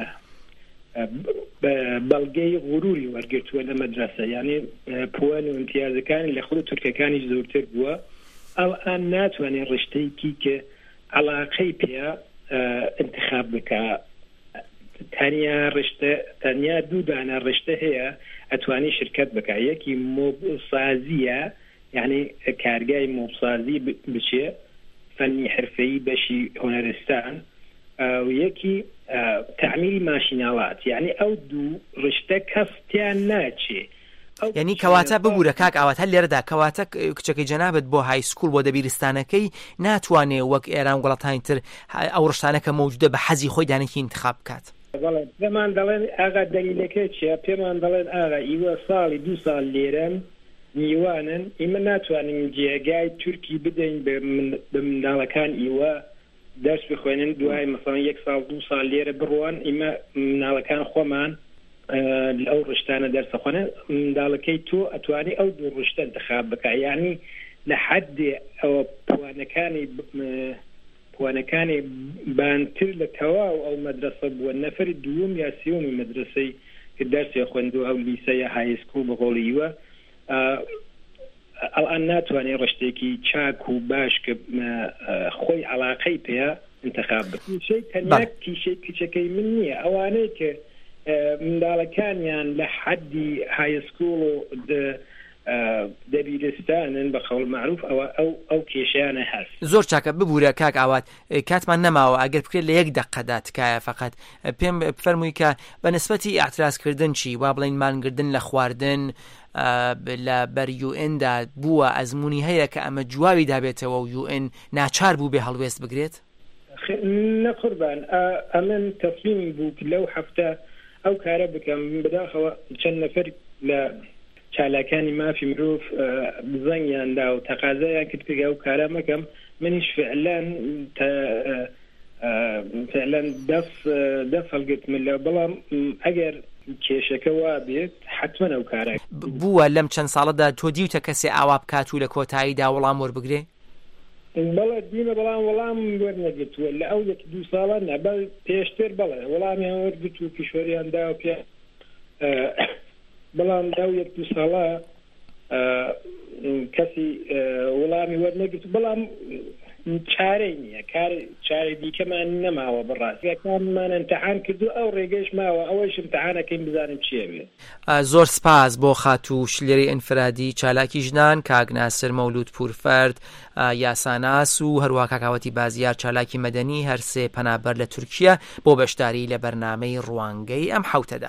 بەڵگەی غوروری وەرگرتووە لە مەدرسە یعنی پوان و امتیازەکانی لە خود تورکەکانی زۆرتر بووە ئەڵئان ناتوانێت ڕشتەیەکی کە عەلاقەی پێ انتخاب بکە تەنیا ڕشتە تەنیا دوو دانە ڕشتە هەیە ئەتوانی شرکت بکە یەکی مۆبسازیە يعني كارجاي مبصازي بشيء فني حرفي بشي هنرستان ويكي تعميل ماشينالات يعني أو دو رشتة كستيان ناتشي يعني كواتا ببورە کاک ئاوات هەر لێرەدا کەواتە کچەکەی جەنابەت بۆ های سکول بۆ دەبیرستانەکەی ناتوانێ وەک ئێران وڵاتانی تر ئەو ڕشتانەکە مەوجودە بە حەزی خۆی دانێکی انتخاب بکات پێمان دەڵێن ئاغا دەلیلەکە چیە پێمان دەڵێن ئاغا ئیوە ساڵی دو ساڵ لێرەن نیوانن ئیمە ناتوانین جێگای تورکی بدەین بە منداڵەکان ئیوە دەرس بخوێنن دوای مەسەڵەن یەک ساڵ دوو ساڵ لێرە بڕوان ئیمە منداڵەکان خۆمان ئەو ڕشتانە دەرسەخۆنە منداڵەکەی تۆ ئەتوانی ئەو دوو ڕشتە انتخاب بکە یعنی لە حەدێ ئەوە پوانەکانی پوانەکانی بانتر لە تەواو ئەو مەدرسە بووە نەفەری دووەم یا سێوەمی مەدرسەی کە دەرسی خوێندووە ئەو لیسەیە های سکول بەقۆڵیوە ئەڵئان ناتوانێت ڕشتێکی چاک و باش کە خۆی عەلاقەی پێ انتخاب بکەی تەنیا کیشەی کچەکەی من نییە ئەوانەی کە منداڵەکانیان لە حەدی های سکول و دەبیرستانن بە قەول معروف ئەوە ئەو ئەو کێشیانە هەست زۆر چاکە ببوورە کاک ئاوات کاتمان نەماوە ئەگەر بکرێت لە یەک دەقەدا تکایە فقط پێم بفەرمووی کە بە نسبەتی ئاعترازکردن چی وا بڵێن مانگردن لە خواردن لە بەر یو ئێندا بووە ئەزمموی هەیە کە ئەمە جوابی دابێتەوە و یو ئێن ناچار بوو بێ هەڵوێست بگرێت نەقوربان ئەمن تەسلیم بوو لەو هەفتە ئەو کارە بکەم بەداخەوە چەند نەفەر لە چالاکانی مافی مرۆڤ بزەنگیاندا و تەقازایان کرد پێگا و کارە مەکەم منیش فعلان فعلان دەست هەڵگرتم لە بەڵام ئەگەر کێشەکە وا بێت حتمما ئەو کارە بووە لەم چەند ساڵەدا تۆ دیوتە کەسێ ئاوا بکات و لە کۆتاییدا وەڵام وەربگرێ بەڵێ دیمە بەڵام وەڵام وەرنەگرتووە لە ئەو یەک دوو ساڵە نەبەر پێشتر بەڵێ وەڵامیان وەرگرت و پیشوەریاندا و پێ بەڵام دا و یەک دوو ساڵە کەسی وەڵامی وەرنەگرت بەڵام چارەی نییە کار چارەی دیکەمان نەماوە بەڕاستیەکانمان ئەمتحان کردو ئەو ڕێگەیش ماوە ئەوەش ئەمتحانەکەین بزانم چیە بێت زۆر سپاس بۆ خاتوو شلێری ئەنفرادی چالاکی ژنان کاک ناسر مەولود پورفەرد یاساناس و هەروە کاکاوەتی بازیار چالاکی مەدەنی هەرسێ پەنابەر لە تورکیا بۆ بەشداری لە بەرنامەی ڕوانگەی ئەم حوتەدا.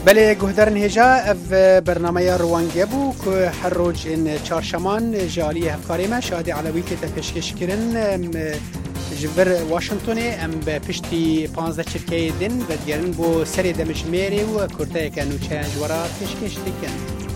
بله گهدرن هجا اف برنامه روانگه بو که هر روز این چهارشمان جالی هفکاری ما شادی علوی که تپشکش کرن جبر واشنطن ام به پشتی پانزده چرکه دن و دیگرن بو سری دمجمری و کرده که نوچه جورا پشکش دیکن